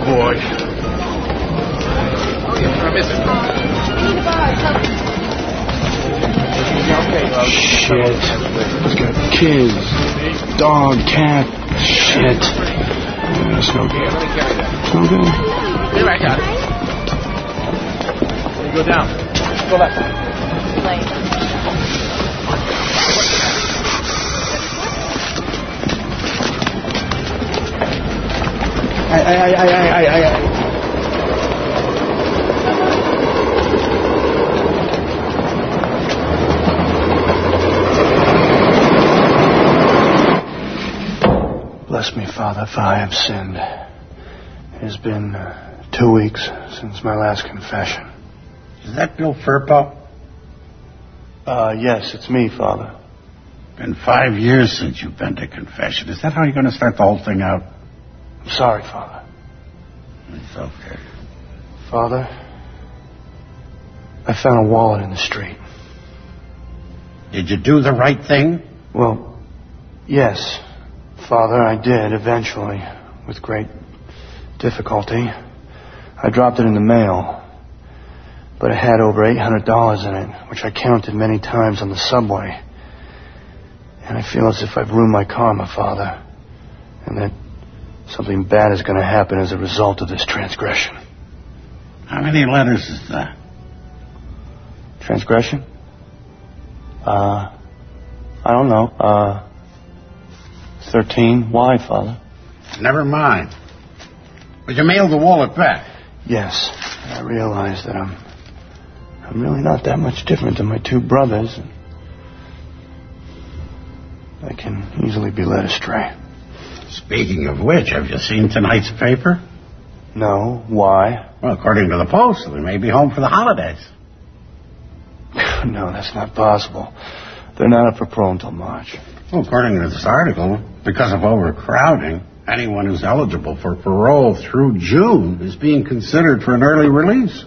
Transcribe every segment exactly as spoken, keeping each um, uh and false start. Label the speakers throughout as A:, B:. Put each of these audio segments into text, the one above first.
A: boy.
B: Oh, you're going to miss it.
A: Shit. It's got kids. Dog, cat. Shit. Yeah, it's no good. It's no good.
B: Here, I got it. You go down. Go left.
A: I, I, I, I, I, I, I. Bless me, Father, for I have sinned. It has been uh, two weeks since my last confession.
C: Is that Bill Firpo?
A: Uh, yes, it's me, Father.
C: Been five years since you've been to confession. Is that how you're going to start the whole thing out?
A: I'm sorry, Father.
C: It's okay.
A: Father, I found a wallet in the street.
C: Did you do the right thing?
A: Well, yes, Father, I did eventually, with great difficulty. I dropped it in the mail, but it had over eight hundred dollars in it, which I counted many times on the subway. And I feel as if I've ruined my karma, Father, and that something bad is going to happen as a result of this transgression.
C: How many letters is that?
A: Transgression? Uh, I don't know. Uh, thirteen. Why, Father?
C: Never mind. But you mailed the wallet back.
A: Yes. I realize that I'm... I'm really not that much different than my two brothers. And I can easily be led astray.
C: Speaking of which, have you seen tonight's paper?
A: No. Why?
C: Well, according to the Post, we may be home for the holidays.
A: No, that's not possible. They're not up for parole until March.
C: Well, according to this article, because of overcrowding, anyone who's eligible for parole through June is being considered for an early release.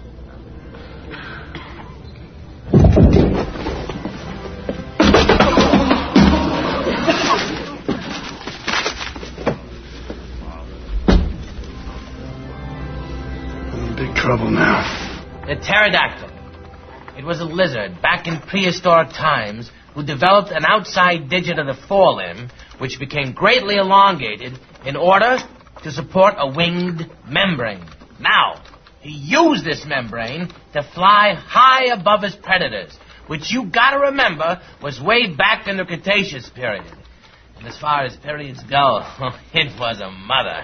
A: I'm in big trouble now.
D: The pterodactyl. It was a lizard back in prehistoric times who developed an outside digit of the forelimb, which became greatly elongated in order to support a winged membrane. Now, he used this membrane to fly high above his predators, which you gotta remember was way back in the Cretaceous period. And as far as periods go, it was a mother.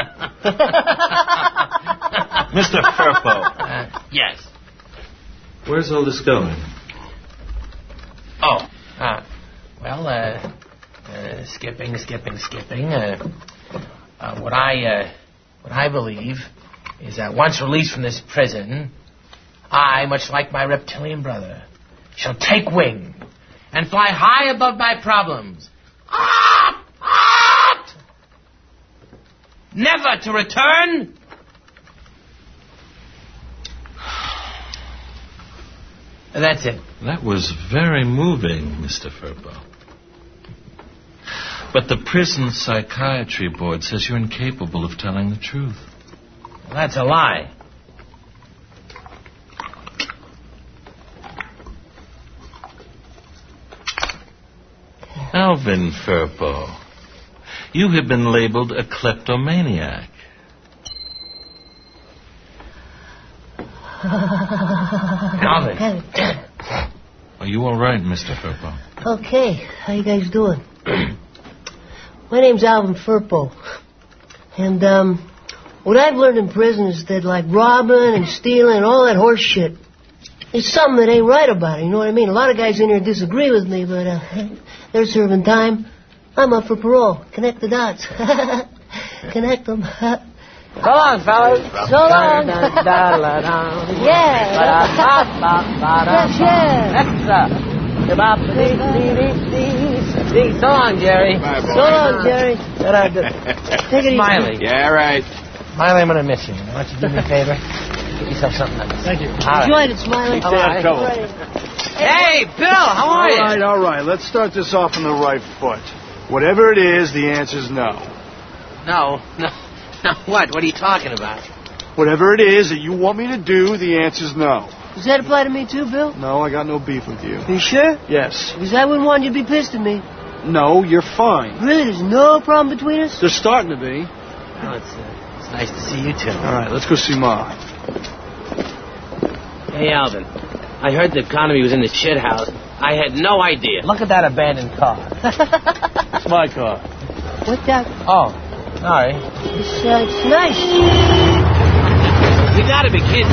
E: Mister Firpo.
D: Uh, yes.
E: Where's all this going?
D: Oh, uh, well, uh, uh, skipping, skipping, skipping. Uh, uh, what I, uh, what I believe is that once released from this prison, I, much like my reptilian brother, shall take wing and fly high above my problems. Ah! Ah! Never to return. And that's it.
E: That was very moving, Mister Firpo. But the prison psychiatry board says you're incapable of telling the truth.
D: Well, that's a lie.
E: Alvin Firpo, you have been labeled a kleptomaniac.
D: Alvin.
E: Are you all right, Mister Firpo?
F: Okay, how you guys doing? My name's Alvin Firpo. And, um, what I've learned in prison is that, like, robbing and stealing and all that horse shit, there's something that ain't right about it, you know what I mean? A lot of guys in here disagree with me, but, uh, they're serving time. I'm up for parole. Connect the dots. Connect them.
D: So long, fellas.
F: So long. Yeah. Yes, yeah.
D: So long, Jerry.
B: Bye, boy.
F: So long, Jerry. Take it easy.
D: Smiley.
B: Yeah, right.
D: Smiley, I'm going to miss you. Why don't you do me a favor? Get yourself something nice.
F: Thank you.
D: All
F: Enjoyed
D: right.
F: it, Smiley.
B: Stay out of trouble.
D: Hey, Bill, how are
A: All
D: you?
A: right, all right. Let's start this off on the right foot. Whatever it is, the answer's no.
D: No, no. What? What are you talking about?
A: Whatever it is that you want me to do, the answer's no.
F: Does that apply to me too, Bill?
A: No, I got no beef with you.
F: You sure?
A: Yes.
F: Because I wouldn't want you to be pissed at me.
A: No, you're fine.
F: Really, there's no problem between us?
A: There's starting to be.
D: Oh, it's, uh, it's nice to see you two.
A: All right, let's go see Ma.
D: Hey, Alvin. I heard the economy was in the shit house. I had no idea. Look at that abandoned car.
A: It's my car.
F: What that?
D: Oh, sorry.
F: It's, uh, it's nice.
D: You gotta be kidding.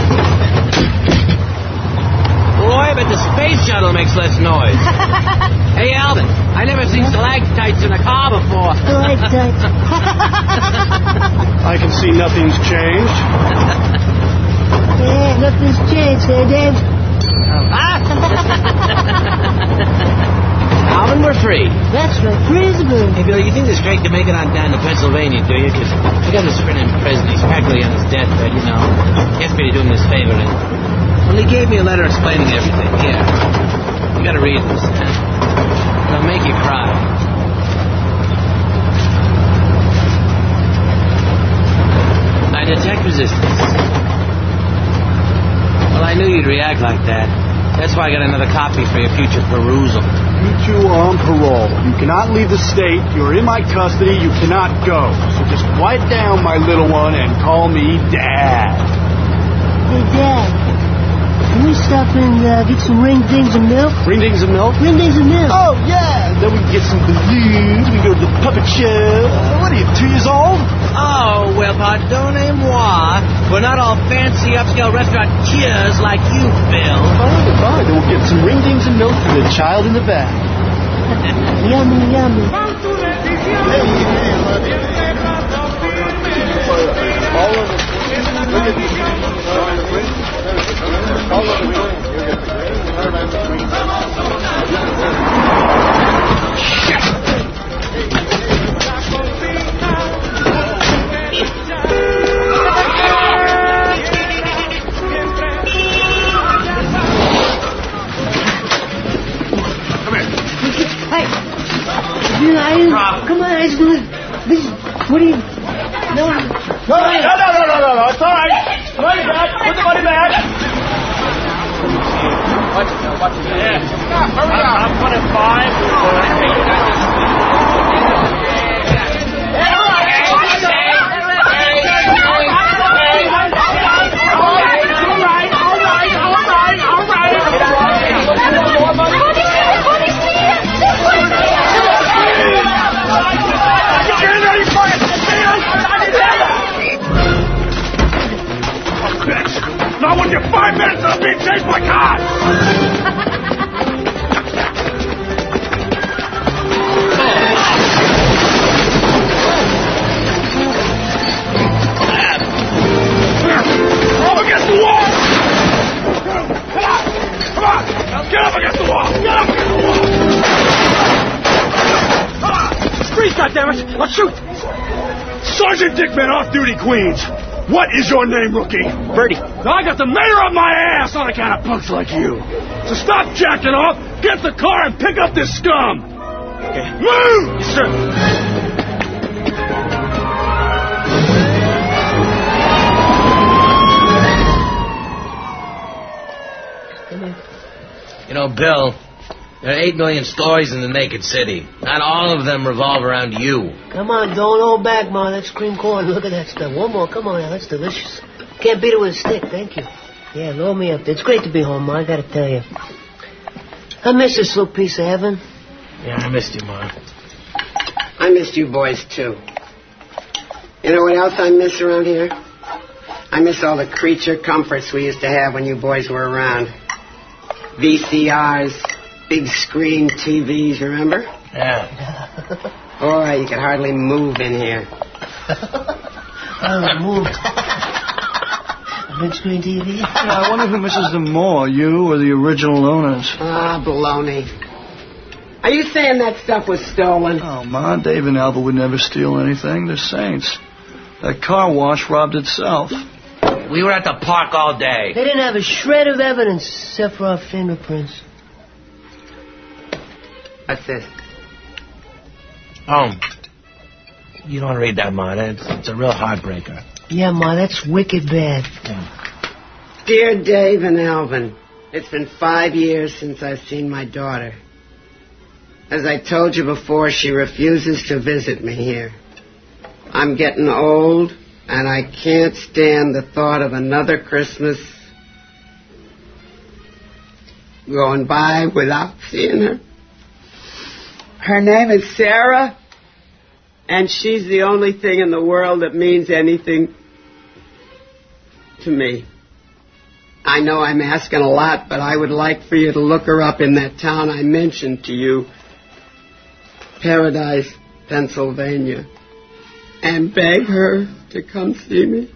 D: Boy, but the space shuttle makes less noise. Hey, Alvin, I never seen stalactites in a car before.
F: Stalactites.
A: I can see nothing's changed.
F: Yeah, nothing's changed, eh, Dave?
D: Alvin, we're free.
F: That's right, free as a bird.
D: Hey, Bill, you think it's great to make it on down to Pennsylvania, do you? Because we got this friend in prison. He's practically on his deathbed, you know. He asked me to do him this favor, and well, he gave me a letter explaining everything. Here. You gotta read this, man. It'll make you cry. I detect resistance. Well, I knew you'd react like that. That's why I got another copy for your future perusal.
A: You two are on parole. You cannot leave the state. You're in my custody. You cannot go. So just quiet down, my little one, and call me Dad.
F: Hey, Dad. Can we stop and uh, get some ring things and milk?
A: Ring dings of milk?
F: Ring things and milk.
A: Oh, yeah. Then we can get some balloons. We can go to the puppet show. What are you, two years old?
D: Oh, well, pardonnez-moi. We're not all fancy upscale restauranteurs like you, Bill.
A: Fine, fine. Then we'll get some ring dings and milk for the child in the back.
F: Yummy, yummy.
A: All of it. Look at these. All of it.
F: Hey. You know, I didn't... Come on, I just... This... What are you... No,
A: No, no, no, no, no, no, no. It's all right. Money back. Put the money back.
B: Watch it, watch it. Yeah. Hurry up. I'm one and five.
C: Not when you're five minutes of being chased by cops! Up against the wall! Come on! Come on! Get up against the wall! Get up against the wall! Come on! Street, goddammit! Let's shoot! Sergeant Dickman, off-duty Queens. What is your name, rookie?
B: Birdie.
C: Now I got the mayor on my ass on account of punks like you. So stop jacking off, get the car, and pick up this scum.
B: Okay.
C: Move!
B: Yes, sir.
D: You know, Bill, there are eight million stories in the naked city. Not all of them revolve around you.
F: Come on, don't hold back, Ma. That's cream corn. Look at that stuff. One more. Come on now. That's delicious. Can't beat it with a stick. Thank you. Yeah, load me up. It's great to be home, Ma. I gotta tell you. I miss this little piece of heaven.
D: Yeah, I missed you, Ma.
G: I missed you boys, too. You know what else I miss around here? I miss all the creature comforts we used to have when you boys were around. V C Rs, big screen T Vs, remember?
D: Yeah.
G: Boy, you could hardly move in here.
F: I moved. Big screen T V.
A: Yeah, I wonder who misses them more, you or the original owners.
G: Ah, baloney. Are you saying that stuff was stolen?
A: Oh, Ma, Dave and Alva would never steal anything. They're saints. That car wash robbed itself.
D: We were at the park all day.
F: They didn't have a shred of evidence except for our fingerprints.
G: What's this?
D: Oh. You don't read that, Ma. It's, it's a real heartbreaker.
F: Yeah, Ma, that's wicked bad.
D: Yeah.
G: Dear Dave and Alvin, it's been five years since I've seen my daughter. As I told you before, she refuses to visit me here. I'm getting old, and I can't stand the thought of another Christmas going by without seeing her. Her name is Sarah, and she's the only thing in the world that means anything to me. I know I'm asking a lot, but I would like for you to look her up in that town I mentioned to you, Paradise, Pennsylvania, and beg her to come see me.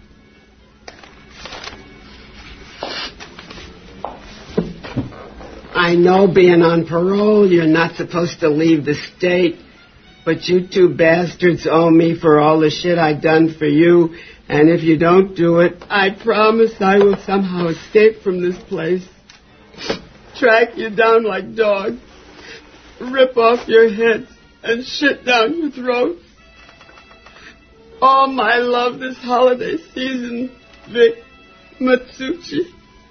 G: I know being on parole, you're not supposed to leave the state, but you two bastards owe me for all the shit I've done for you, and if you don't do it, I promise I will somehow escape from this place, track you down like dogs, rip off your heads, and shit down your throats. All my love this holiday season, Vic Matsuchi.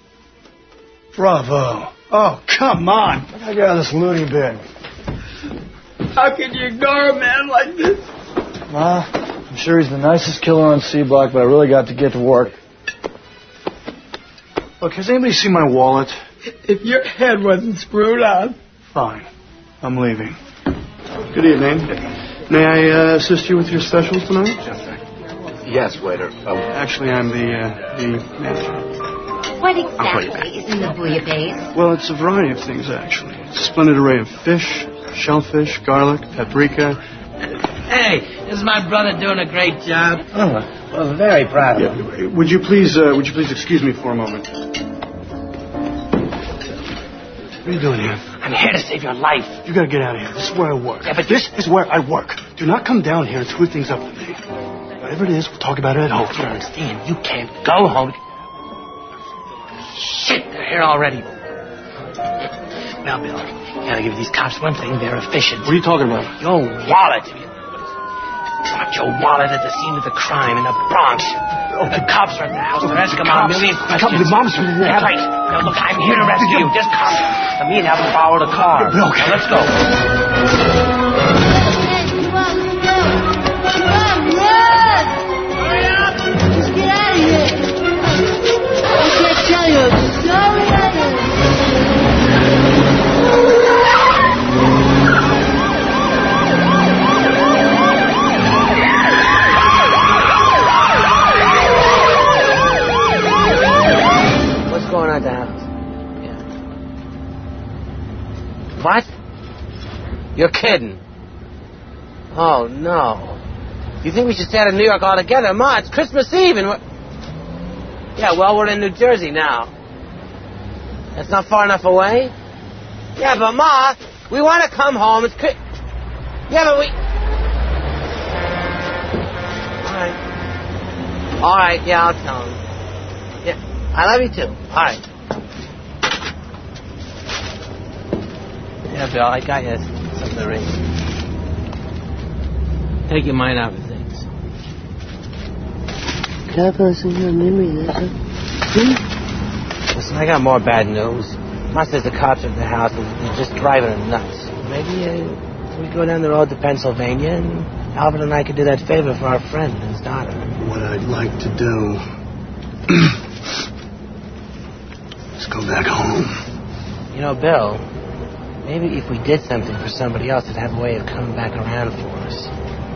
A: Bravo. Oh, come on. I gotta get out of this loony bin.
G: How can you gar a man like this?
A: Ma, I'm sure he's the nicest killer on C Block, but I really got to get to work. Look, has anybody seen my wallet?
G: If your head wasn't screwed on.
A: Fine. I'm leaving. Good evening. May I uh, assist you with your specials tonight?
C: Yes, waiter. Oh.
A: Actually, I'm the, uh, the manager.
H: What exactly is in the bouillabaisse?
A: Well, it's a variety of things, actually. It's a splendid array of fish, shellfish, garlic, paprika.
D: Hey, this is my brother doing a great job.
G: Oh, well, very proud of you.
A: Yeah, would you please, uh, would you please excuse me for a moment? What are you doing here?
D: I'm here to save your life.
A: You gotta get out of here. This is where I work.
D: Yeah, but
A: this is where I work. Do not come down here and screw things up with me. Whatever it is, we'll talk about it at home.
D: You don't understand. You can't go home. Shit, they're here already. Now, Bill, you gotta give these cops one thing. They're efficient.
A: What are you talking about?
D: Your wallet. Dropped your wallet at the scene of the crime in the Bronx. The cops are at the house. They're asking about a million questions.
A: The mom's been there.
D: That's right. Now, look, I'm here to rescue you. Just come. And me and Alvin borrowed a car.
A: Okay.
D: Now, let's go. What's going on at the house? Yeah. What? You're kidding. Oh, no. You think we should stay out of New York altogether? Ma, it's Christmas Eve and we're... Yeah, well, we're in New Jersey now. That's not far enough away? Yeah, but Ma, we want to come home. It's Chri- Yeah, but we... All right. All right, yeah, I'll tell him. Yeah, I love you too. All right. Yeah, Bill, I got you something to read. Take your mind out of things. Listen, I got more bad news. Ma says the cops are at the house and they're just driving her nuts. Maybe uh, we go down the road to Pennsylvania and Alvin and I could do that favor for our friend and his daughter.
A: What I'd like to do is go back home.
D: You know, Bill, maybe if we did something for somebody else, it'd have a way of coming back around for us.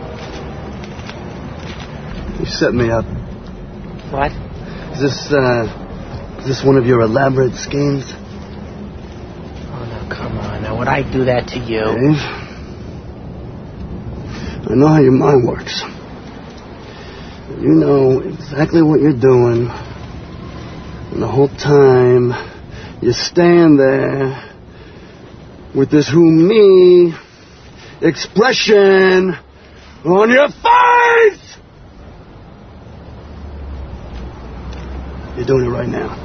A: You set me up.
D: What?
A: Is this, uh, is this one of your elaborate schemes?
D: Oh, now, come on. Now, would I do that to you?
A: Dave, I know how your mind works. You know exactly what you're doing. And the whole time, you stand there with this who me expression on your face! You're doing it right now.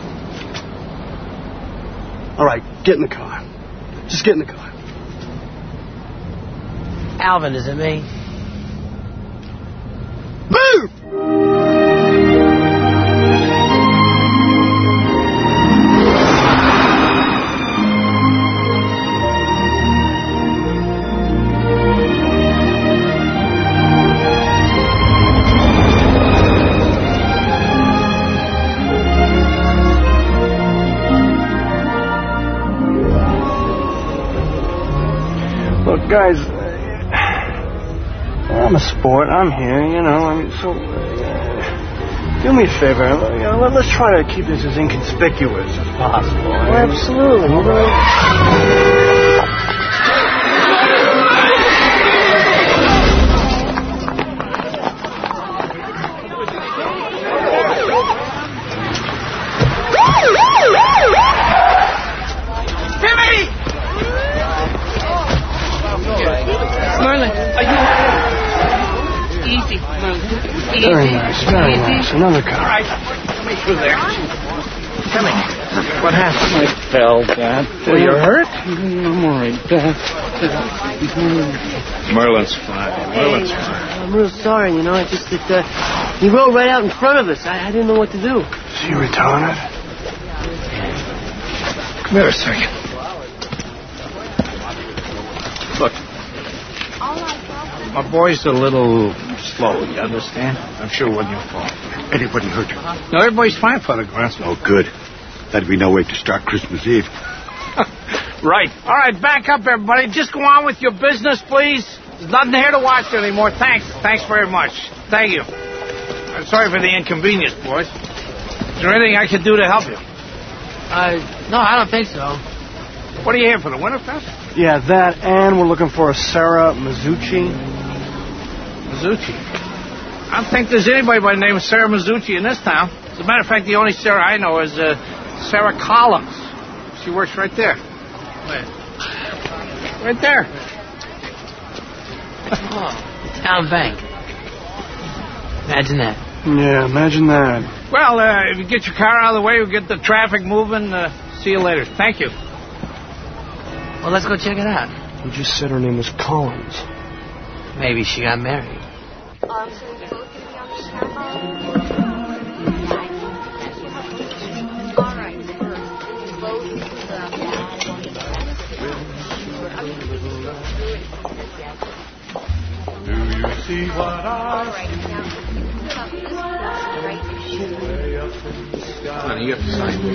A: All right, get in the car. Just get in the car.
D: Alvin, is it me?
A: guys, uh, I'm a sport. I'm here, you know. I mean, so uh, do me a favor. You know, let, let's try to keep this as inconspicuous as possible.
F: Oh, absolutely. We're gonna...
B: Merlin, are you... Easy, Merlin. Easy.
A: Very nice, very
B: Easy.
A: nice. Another cup.
B: All right, let me through there.
D: Tell me, what happened?
B: I fell, Dad.
A: Well, you're hurt?
B: I'm all right, Dad.
C: Merlin's fine. Merlin's
F: Hey,
C: fine.
F: I'm real sorry, you know. It's just that uh, he rode right out in front of us. I, I didn't know what to do.
A: Is he retarded?
C: Come here a second. Look. My boy's a little slow, you understand? I'm sure it wasn't your fault.
I: Anybody hurt you?
C: No, everybody's fine, Father Grant.
I: Oh, good. That'd be no way to start Christmas Eve.
B: Right. All right, back up, everybody. Just go on with your business, please. There's nothing here to watch anymore. Thanks. Thanks very much. Thank you. I'm sorry for the inconvenience, boys. Is there anything I can do to help you?
F: Uh, no, I don't think so.
B: What are you here for, the Winterfest?
A: Yeah, that, and we're looking for a Sarah Mizuchi.
B: Mizuchi. I don't think there's anybody by the name of Sarah Mizuchi in this town. As a matter of fact, the only Sarah I know is uh, Sarah Collins. She works right there. Wait. Right there.
F: Oh, town bank. Imagine that.
A: Yeah, imagine that.
B: Well, uh, if you get your car out of the way, we'll get the traffic moving. Uh, see you later. Thank you.
F: Well, let's go check it out.
A: You just said her name was Collins.
F: Maybe she got married.
J: Do you see what I
C: No, you have to sign this.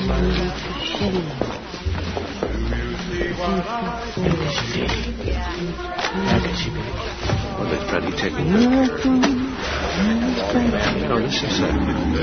D: How could she be?
C: Well, that's probably taking No, this is it.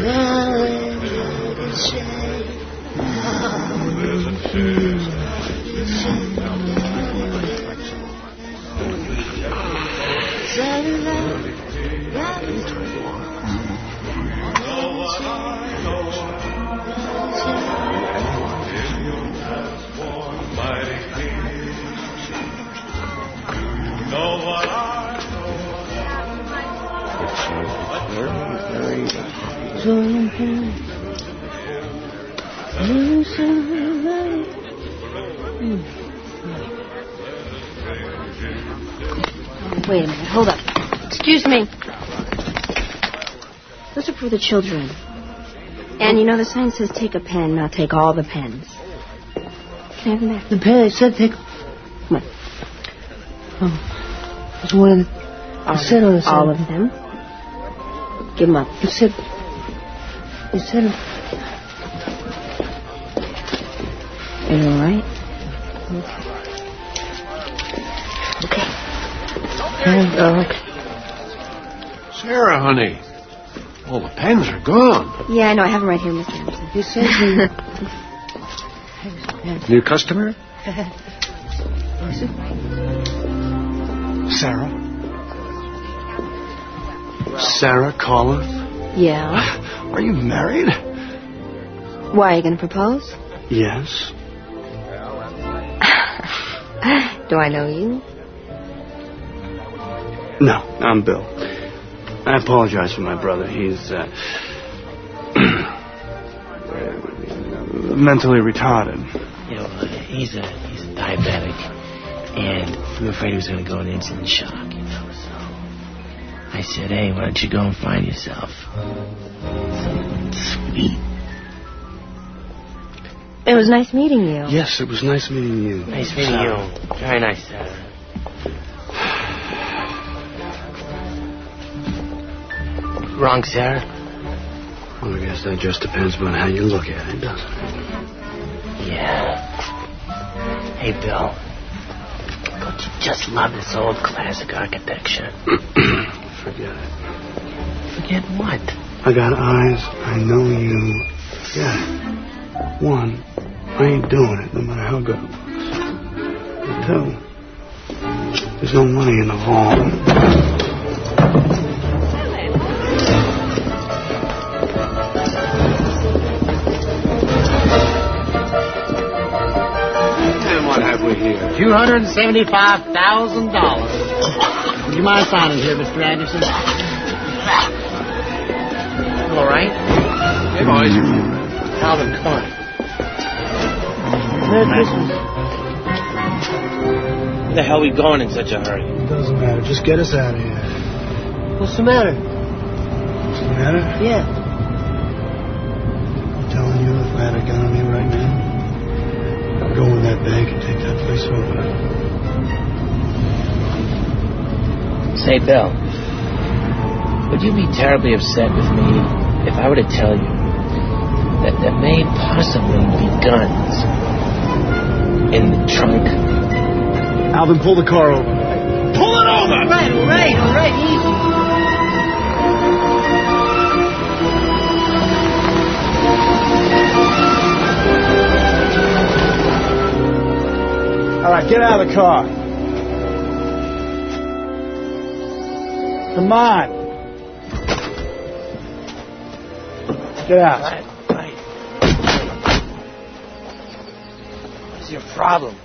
H: Wait a minute, hold up. Excuse me. Those are for the children. And you know the sign says take a pen, not take all the pens. Can I have them back?
F: The pen, it said take...
H: Come on.
F: Oh, it's one of the...
H: All,
F: it said on the sign.
H: all of them. Give them up.
F: It said... It said...
H: Are you all right?
F: Okay. And, uh, okay.
C: Sarah, honey. All the pens are gone.
H: Yeah, I know. I have them right here, Mister Anderson.
F: He says he...
C: New customer?
A: Sarah? Sarah Collins?
H: Yeah.
A: Are you married?
H: Why, are you going to propose?
A: Yes.
H: Do I know you?
A: No, I'm Bill. I apologize for my brother. He's, uh... mentally retarded.
D: You know, uh, he's a he's a diabetic, and we were afraid he was going to go into insulin shock, you know, so I said, hey, why don't you go and find yourself something sweet.
H: It was nice meeting you.
A: Yes, it was nice meeting you.
D: Nice meeting you. Very nice, Sarah. Wrong, Sarah?
A: Well, I guess that just depends on how you look at it, doesn't it?
D: Yeah. Hey, Bill. Don't you just love this old classic architecture.
A: Forget it.
D: Forget what?
A: I got eyes. I know you. Yeah. One, I ain't doing it, no matter how good it looks. And two, there's no money in the vault.
K: two hundred seventy-five thousand dollars. Would you mind signing here, Mister Anderson?
D: All right.
K: Hey, boys. Calvin Klein.
F: Merry Christmas.
D: Where the hell are we going in such a hurry?
A: It doesn't matter. Just get us out of here.
F: What's the matter?
A: What's the matter?
F: Yeah.
A: I'm telling you, if I had a gun on me right now, I'd go in that bank and take that place over.
D: Say, Bill, would you be terribly upset with me if I were to tell you that there may possibly be guns in the trunk?
A: Alvin, pull the car over.
D: Pull it over!
F: All right, all right, all right, easy.
A: All right, get out of the car. Come on. Get out.
D: Right, right. What's your problem?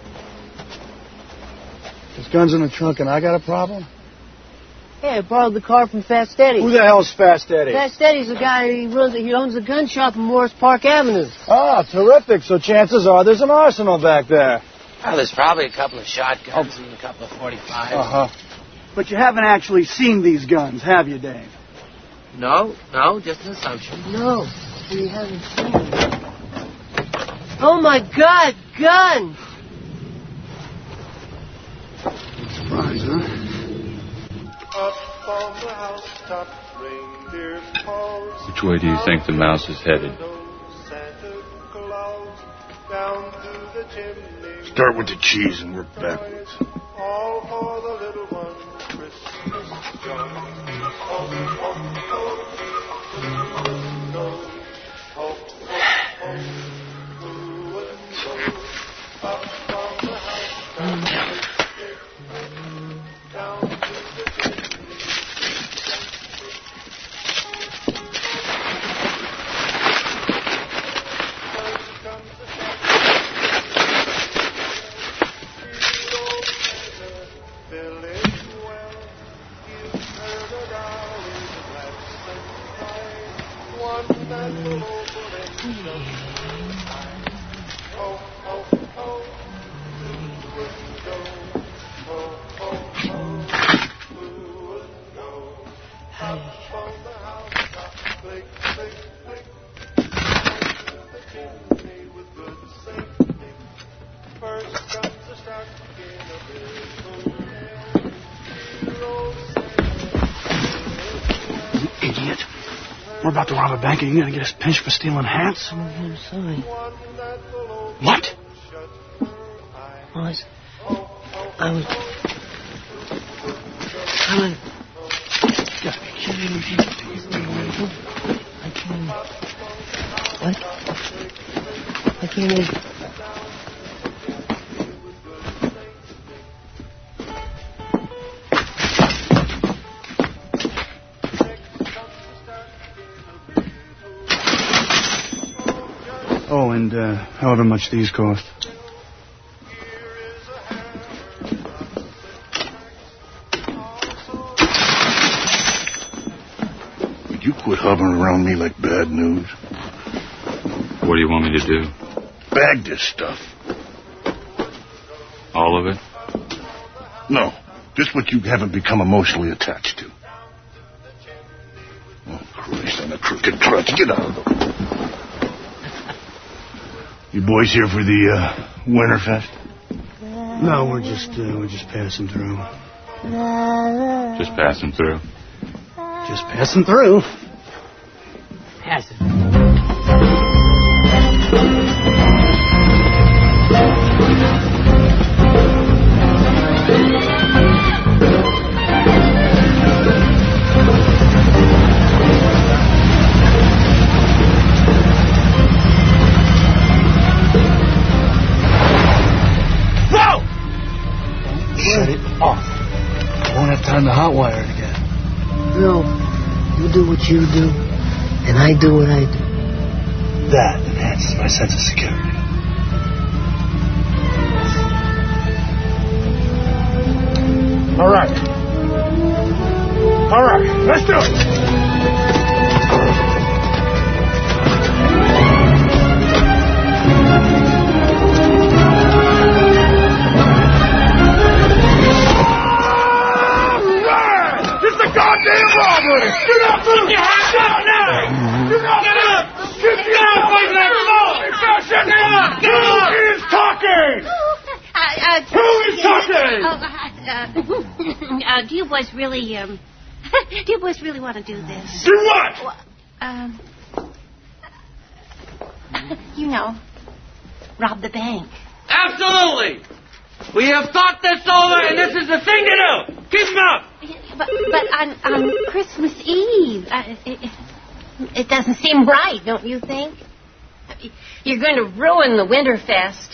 A: There's guns in the trunk and I got a problem?
F: Hey, I borrowed the car from Fast Eddie.
A: Who the hell's Fast Eddie?
F: Fast Eddie's the guy, he runs, he owns a gun shop in Morris Park Avenue.
A: Ah, terrific. So chances are there's an arsenal back there.
D: Well, there's probably a couple of shotguns and a couple of forty-fives.
A: Uh-huh. But you haven't actually seen these guns, have you, Dave?
D: No, no, just an assumption.
F: No, we haven't seen them. Oh, my God, gun!
A: Surprise, huh?
J: Up on the housetop, reindeer paws.
L: Which way do you think the mouse is headed?
J: Santa Claus down through the chimney.
I: Start with the cheese and work backwards.
J: All for the little one, Christmas joy. Oh, oh, oh, go, oh, oh, oh, who would go up on the housetop, down to the chimney. First comes the fill it well. You've heard a dolly's gladsome cry, one that will open and shut. Oh, oh, oh, who would go? Oh, oh, oh, who would go? Up on the housetop, click, click, click, down to the chimney with good safety. First comes the stocking of his
A: You idiot. We're about to rob a bank and you're going to get us pinched for stealing hats?
F: I'm sorry.
A: What?
F: I was... I was... I was...
A: Gotta be kidding me.
F: I can't... What? I can't even...
A: Oh, and uh, however much these cost.
I: Would you quit hovering around me like bad news?
L: What do you want me to do?
I: Bag this stuff.
L: All of it?
I: No, just what you haven't become emotionally attached to. Oh, Christ on a crooked crutch. Get out of the... You boys here for the uh, Winterfest?
A: No, we're just uh, we're just passing through.
L: Just passing through.
A: Just passing through.
D: Passing.
A: won't have time to hotwire it again.
F: No, you do what you do, and I do what I do.
A: That enhances my sense of security.
J: All right. All right, let's do it. Goddamn robbery! Get up! Put your hands up now! Get up! Get up! Get down, boys! Shut up! Get up! Who is talking?
M: Uh, uh,
J: Who is talking?
M: Uh, uh, uh, do you boys really, um, do you boys really want to do this?
J: Do what?
M: Um, you know, rob the bank.
D: Absolutely! We have thought this over, and this is the thing to do. Keep them up.
M: But, but on, on Christmas Eve, uh, it, it doesn't seem right, don't you think? You're going to ruin the Winterfest.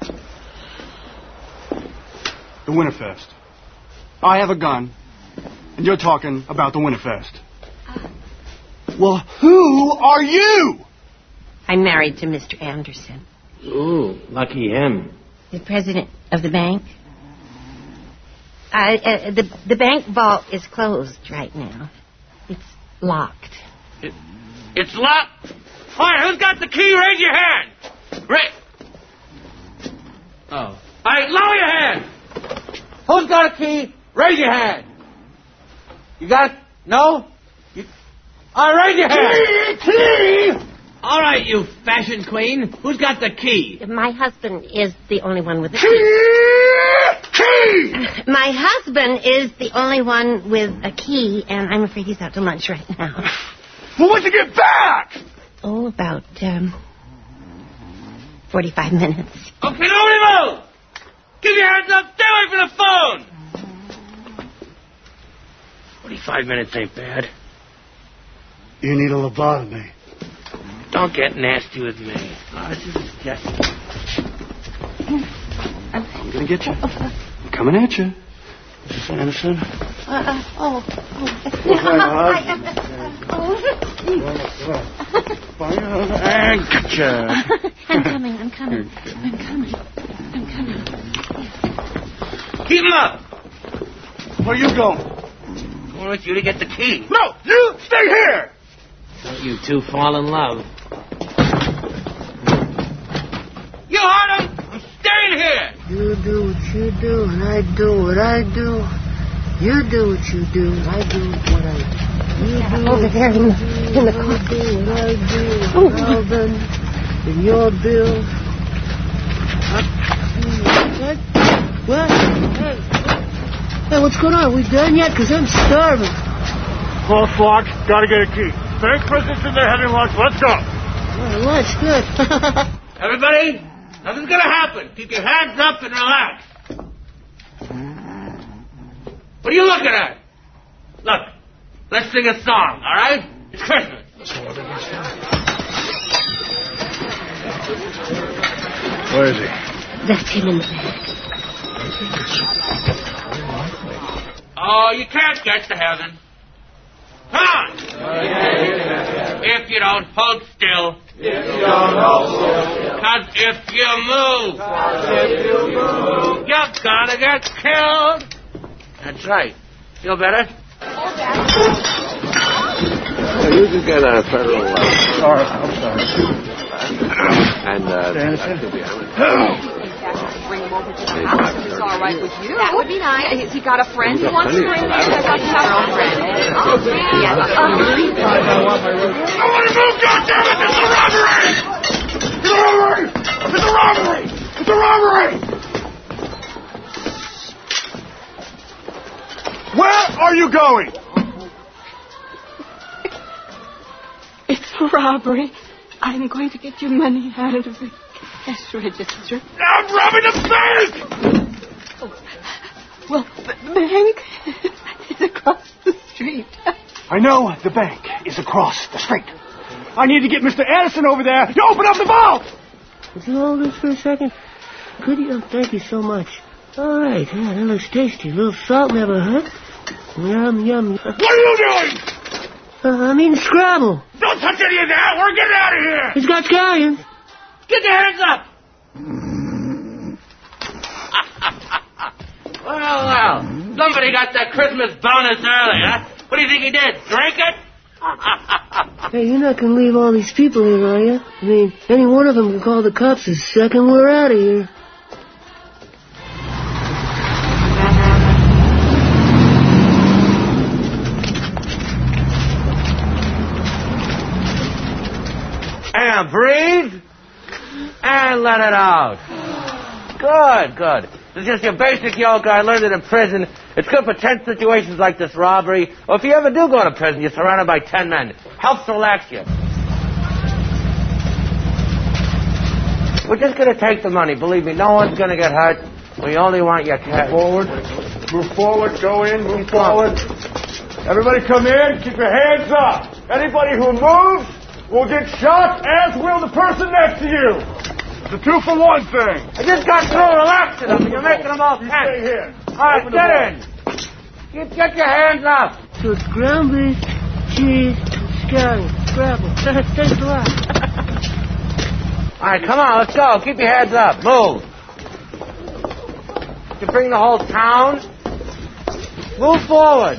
A: The Winterfest. I have a gun, and you're talking about the Winterfest.
M: Uh,
A: well, who are you?
M: I'm married to Mister Anderson.
D: Ooh, lucky him.
M: The president of the bank. Uh, uh, the the bank vault is closed right now. It's locked.
D: It, it's locked? All right, who's got the key? Raise your hand. Ra- oh. All right, lower your hand. Who's got a key? Raise your hand. You got it? No? You... All right, raise your hand. Key, key! All right, you fashion queen. Who's got the key?
M: My husband is the only one with the
J: key. Key!
M: My husband is the only one with a key, and I'm afraid he's out to lunch right now.
J: Well, when's he get back?
M: Oh, about, um, forty-five minutes.
D: Okay, nobody move! Keep your hands up. Stay away from the phone. forty-five minutes ain't bad.
A: You need a lobotomy.
D: Don't get nasty with me. Oh, this is just...
A: I'm gonna get you. I'm coming at you. Missus Anderson.
M: Uh, uh, oh, oh.
A: And gotcha.
M: I'm coming, I'm coming. I'm coming. I'm coming.
D: Keep him up.
A: Where are you going?
D: I want you to get the key.
J: No, you stay here.
D: Don't you two fall in love. You heard him! I'm staying here!
F: You do what you do, and I do what I do. You do what you do, and I do what I do. You do
M: Over there in the, in the
F: you do what I do,
M: Oh.
F: Alvin, in your bill. What? What? Hey, hey, what's going on? Are we done yet? Because I'm starving.
J: Close lock. Gotta get a key. Bank president's in there having lunch. Let's go.
F: Well, lunch, good.
D: Everybody, nothing's gonna happen. Keep your hands up and relax. What are you looking at? Look, let's sing a song, all right? It's Christmas.
A: Where is he?
M: That's him in the back.
D: Oh, you can't get to heaven. Come on. If you don't hold still.
J: If you don't hold still.
D: Cause if you move. Cause if you move. You're gonna get killed. That's right. Feel better?
N: Well, you can get a federal... Uh,
A: sorry, I'm sorry.
N: And, uh...
O: Anderson? Bring him over to the house if it's all right with you. That would be nice. Has he got a friend he wants to bring in? I thought you had your own friend. Oh, yeah.
J: I want to move, goddammit! It's a robbery! It's a robbery! It's a robbery! It's a robbery! Where are you going?
O: It's a robbery. I'm going to get your money out of the cash register.
J: I'm robbing a bank!
O: Oh, well, the bank is across the street.
A: I know the bank is across the street. I need to get Mister Anderson over there to open up the vault!
F: Would you hold this for a second? Could you? Oh, thank you so much. All right, yeah, that looks tasty. A little salt never hurt. Yum, yum.
J: What are you doing?
F: Uh, I'm eating Scrabble.
J: Don't touch any of that. We're getting out of here.
F: He's got scallions.
D: Get your hands up! Well, well. Somebody got that Christmas bonus early, huh? What do you think he did? Drink it?
F: Hey, you're not going to leave all these people here, are you? I mean, any one of them can call the cops the second we're out of here.
D: And breathe. And let it out. Good, good. It's just your basic yoga. I learned it in prison. It's good for tense situations like this robbery. Or if you ever do go to prison, you're surrounded by ten men. Helps relax you. We're just going to take the money. Believe me, no one's going to get hurt. We only want your cash.
J: Forward. Move forward. Go in. Move forward. Everybody come in. Keep your hands up. Anybody who moves will get shot, as will the person next to you. The two for one thing.
D: I just got through relaxing them. You're making them all tense.
J: Stay here.
D: All right,
J: Open
D: get in. Get, get your hands up.
F: So it's ground beef, cheese, scallions, Scrabble. Thanks a lot.
D: All right, come on, let's go. Keep your heads up. Move. You bring the whole town. Move forward.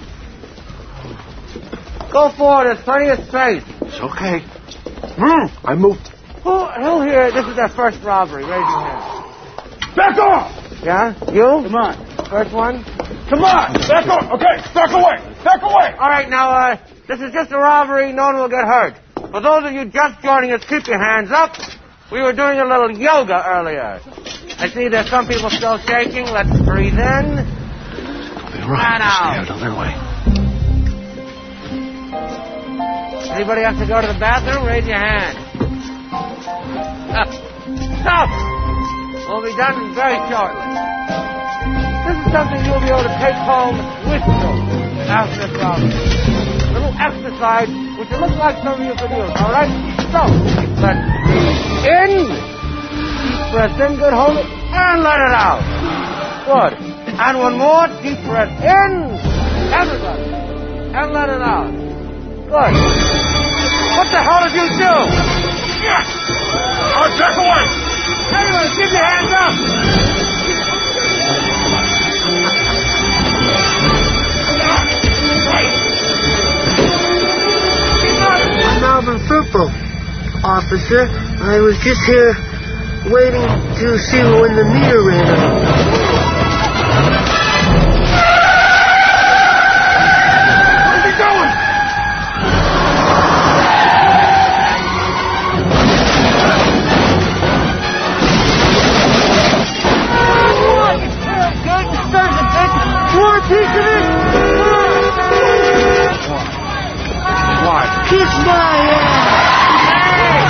D: Go forward. There's plenty of space.
J: It's okay. Move. I moved.
D: Who, who here? This is their first robbery. Raise your hand.
J: Back off.
D: Yeah? You?
J: Come on.
D: First one?
J: Come on. Back off. Okay. Back away. Back away.
D: All right, now, uh, this is just a robbery. No one will get hurt. For those of you just joining us, keep your hands up. We were doing a little yoga earlier. I see there's some people still shaking. Let's breathe in.
A: They're
D: right.
A: Out. Stay out of their way.
D: Anybody have to go to the bathroom? Raise your hand. Stop. Stop. We'll be done very shortly. This is something you'll be able to take home with you after this robbery. A little exercise, which it looks like some of you could use. All right? So, let's breathe in. Deep breath in. Good. Hold it. And let it out. Good. And one more. Deep breath in. Everybody. And let it out. Good. What the hell did you do?
J: Yes! All right, back away!
D: Everyone, keep your hands up!
F: I'm Alvin Firpo, officer. I was just here waiting to see when the meter ran out. Kiss my ass!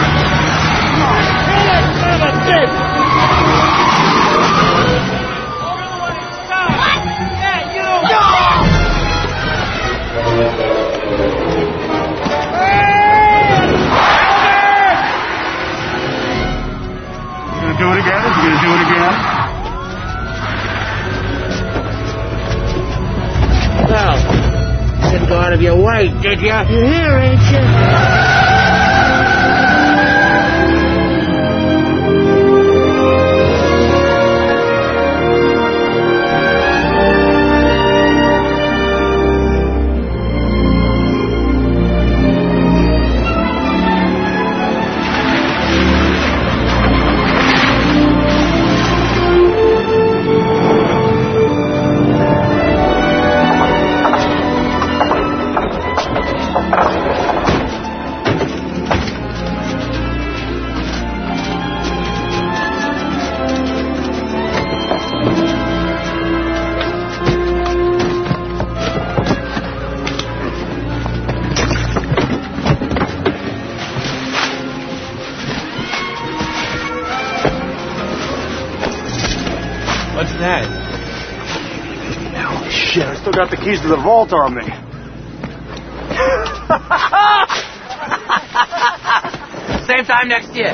J: You gonna do it again? Is you gonna do it again?
D: Well, you didn't go out of your way, did you?
F: You're here, ain't you?
D: What's that?
J: Holy shit, I still got the keys to the vault on me.
D: Same time next year.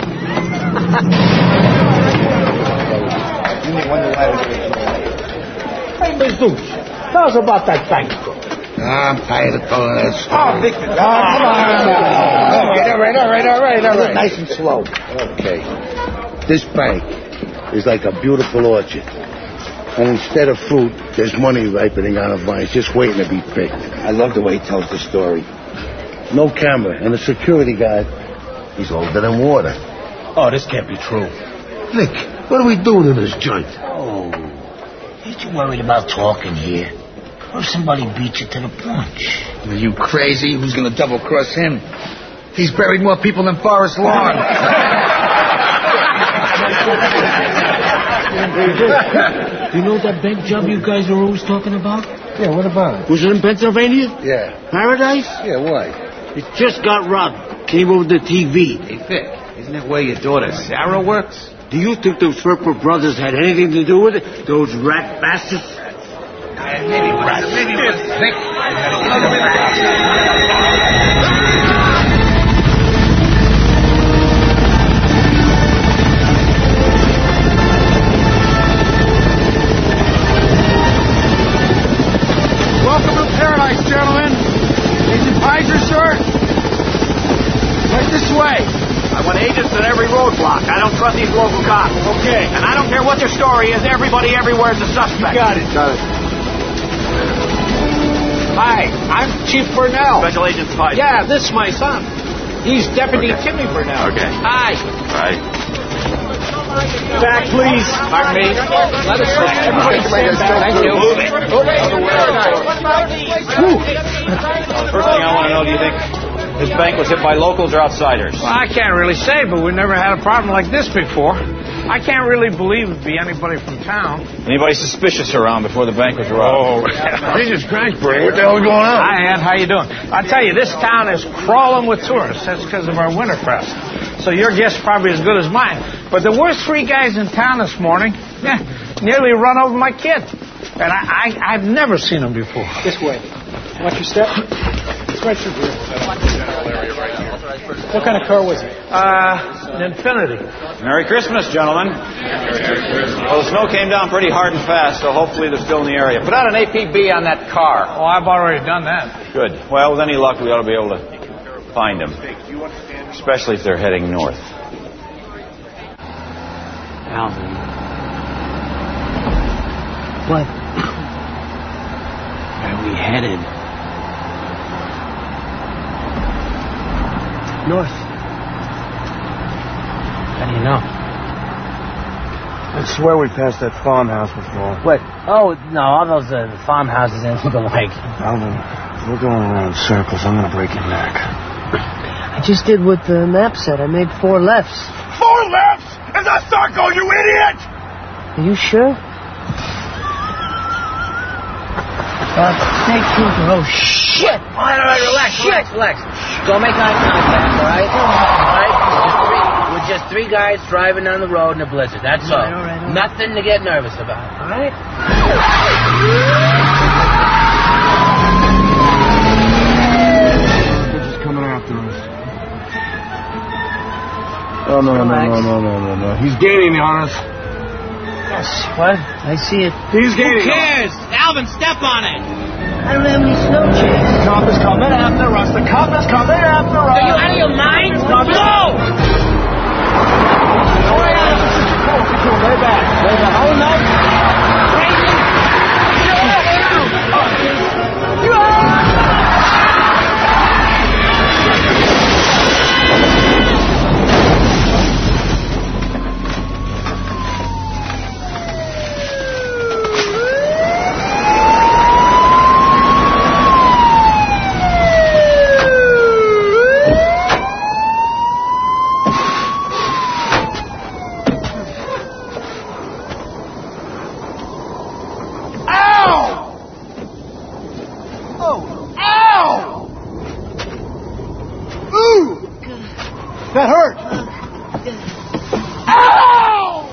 K: Hey, Mizuchi,
B: Tell us about that bank story.
I: I'm tired of telling that story.
B: Oh, Vic. Oh, come on.
I: All right, all right, all right, all right, all right.
B: Nice and slow.
I: Okay. This bank is like a beautiful orchard. And instead of fruit, there's money ripening on the vines, just waiting to be picked. I love the way he tells the story. No camera, and the security guard, he's older than water.
K: Oh, this can't be true.
I: Nick, what are we doing in this joint?
P: Oh, ain't you worried about talking here? Or if somebody beat you to the punch?
K: Are you crazy? Who's going to double-cross him? He's buried more people than Forest Lawn.
P: You know that bank job you guys are always talking about?
I: Yeah, what about it?
P: Was it in Pennsylvania?
I: Yeah.
P: Paradise?
I: Yeah, why?
P: It just got robbed. Came over the T V.
K: Hey, Vic, isn't that where your daughter Sarah works?
P: Do you think those Ferper brothers had anything to do with it? Those rat bastards?
K: Maybe it was. Maybe it was Vic.
B: Welcome to Paradise, gentlemen. Agent Pizer, sir? Right this way.
Q: I want agents at every roadblock. I don't trust these local cops.
B: Okay.
Q: And I don't care what their story is. Everybody everywhere is a suspect.
B: You got it.
Q: Got it.
B: Hi, I'm Chief Burnell.
Q: Special Agent Spicer.
B: Yeah, this is my son. He's Deputy
Q: Okay.
B: Timmy Burnell.
Q: Okay.
B: Hi.
Q: Right.
B: Back, please. Pardon me. Let us everybody stand back. Thank you.
Q: Move it.
B: Move it.
Q: First thing I want to know, do you think this bank was hit by locals or outsiders?
B: Well, I can't really say, but we've never had a problem like this before. I can't really believe it'd be anybody from town.
Q: Anybody suspicious around before the bank was robbed?
I: Oh, Jesus Cransbury, what the hell is going on?
B: Hi, Ed. How you doing? I tell you, this town is crawling with tourists. That's because of our Winterfest. So your guess probably as good as mine. But there were three guys in town this morning. Yeah, nearly run over my kid. And I, I, I've never seen them before. This way. Watch your step. It's right through here. What kind of car was it? Uh, an Infinity.
Q: Merry Christmas, gentlemen. Well, the snow came down pretty hard and fast, so hopefully they're still in the area. Put out an A P B on that car.
B: Oh, I've already done that.
Q: Good. Well, with any luck, we ought to be able to find them. Especially if they're heading north.
P: Alvin. What? Where are we headed? North. How do you know?
A: I swear we passed that farmhouse before.
P: What? Oh, no, all those uh, farmhouses ain't gonna like.
A: Alvin, we're going around in circles. I'm gonna break your neck.
F: I just did what the map said. I made four lefts.
I: Four lefts in the circle, you idiot!
F: Are you sure? Uh, stay trooper. Oh, shit!
D: All right, all right, relax, relax, relax. Don't make eye contact, all right? All right? Just three, we're just three guys driving down the road in a blizzard, that's all.
F: All right, all right, all right.
D: Nothing to get nervous about, all right?
A: They're just coming after us. Oh, no, no, no, no, no, no, no. He's gaining on us.
F: Yes. What? I see it.
A: He's gaining
D: Who cares? Alvin, step on it.
F: I don't have any snow chains.
B: The cop is coming after us. The cop is coming after us.
D: Are you out of your mind? Go!
B: Way back. Way back. Oh, no. That hurt.
F: Ow!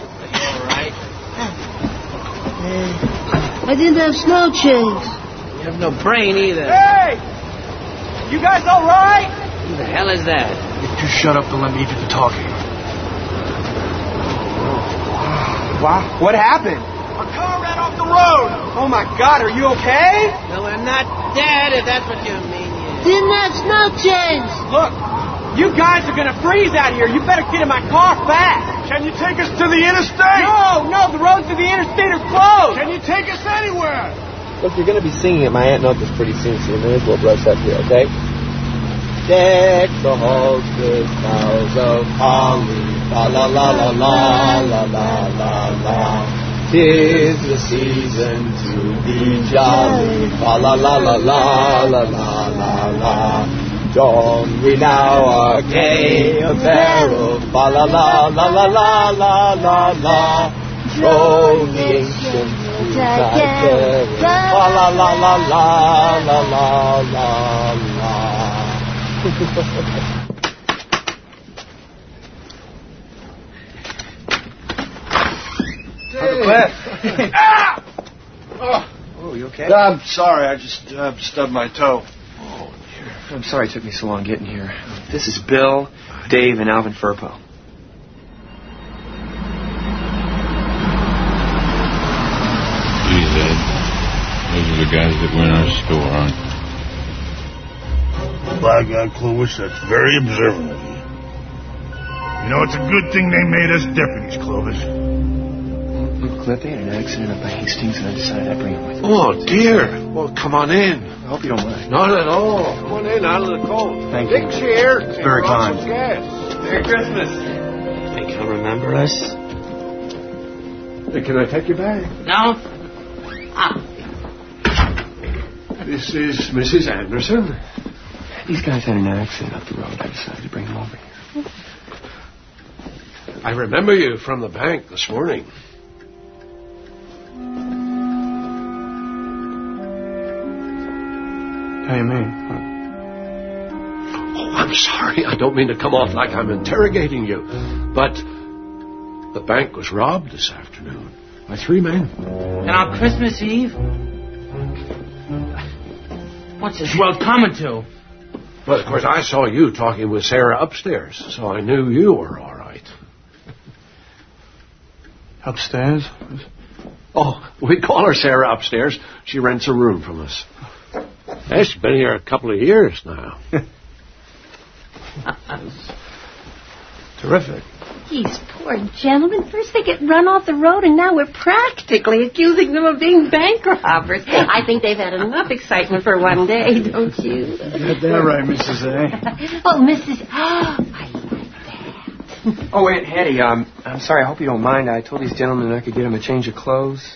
F: I didn't have snow chains.
D: You have no brain either.
B: Hey! You guys all right?
D: Who the hell is that?
A: You shut up and let me do the talking.
R: Wow. What happened? A car ran off the road. Oh, my God, are you okay?
D: No, I'm not dead, if that's what you mean.
F: Then that's no change.
R: Look, you guys are going to freeze out here. You better get in my car fast.
A: Can you take us to the interstate?
R: No, no, the roads to the interstate are closed.
A: Can you take us anywhere?
N: Look, you're going to be singing at my Aunt and Uncle's pretty soon, so you may as well brush up here, okay? Deck the halls with boughs of holly, la la la la la la la la la. 'Tis the season to be jolly, la la la la la la la la la. Don we now our gay apparel, la la la la la la la la la. Throw the ancient together, la la la la la la la la la.
A: Uncle Cliff. Ah! Oh.
N: Oh, you okay?
A: I'm sorry. I just uh, stubbed my toe.
N: Oh, dear. I'm sorry it took me so long getting here. This is Bill, Dave, and Alvin Furpo.
L: Geez, Ed. Those are the guys that were in our store, aren't they?
I: By God, Clovis, that's very observant of you. You know, it's a good thing they made us deputies, Clovis.
N: Look, Cliff, they had an accident up by Hastings, and I decided I'd bring him with me.
C: Oh, dear. Well, come on in.
N: I hope you don't mind.
C: Not at all. Come on in, out of the cold.
A: Thank
C: Big
A: you.
C: chair.
A: It's very kind.
C: Merry Christmas.
N: Think he'll remember us?
C: Hey, can I take your bag?
D: No? Ah.
C: This is Missus Anderson.
N: These guys had an accident up the road. I decided to bring them over here.
C: I remember you from the bank this morning.
A: How you mean?
C: Oh, I'm sorry. I don't mean to come off like I'm interrogating you. But the bank was robbed this afternoon by three men.
D: And on Christmas Eve? What's this world coming to?
C: Well, of course, I saw you talking with Sarah upstairs, so I knew you were all right.
A: Upstairs?
C: Oh, we call her Sarah upstairs. She rents a room from us. Yeah, she's been here a couple of years now.
A: Terrific.
M: These poor gentlemen. First they get run off the road, and now we're practically accusing them of being bank robbers. I think they've had enough excitement for one day, don't you?
A: Got that right, Missus A.
M: Oh, Missus Oh, I like that.
N: Oh, Aunt Hattie, um, I'm sorry. I hope you don't mind. I told these gentlemen I could get them a change of clothes.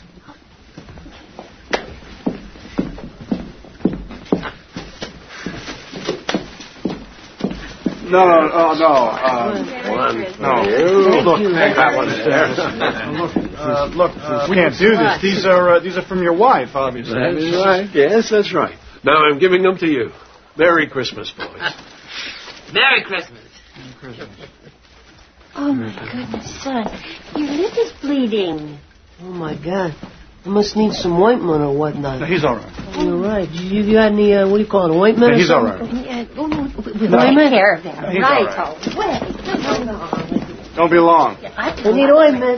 A: No, no, oh, no. Uh,
C: One.
A: no.
C: You.
A: Look,
C: Take that one there.
A: look, uh, look uh, we can't do this. These are uh, these are from your wife, obviously.
C: That's right. Yes, that's right. Now I'm giving them to you. Merry Christmas, boys.
D: Merry Christmas.
A: Merry Christmas.
M: Oh, my goodness, son. Your lip is bleeding.
F: Oh, my God. I must need some ointment or whatnot.
A: No, he's all right.
F: You're right. You, you got any, uh, what do you call it, ointment
A: Yeah,
F: or
A: he's all
F: something?
A: right.
M: Yeah, oh, no, we
A: No.
M: take care of that.
A: He's
M: right,
A: all right.
M: oh, wait.
A: Don't be long.
F: I need ointment.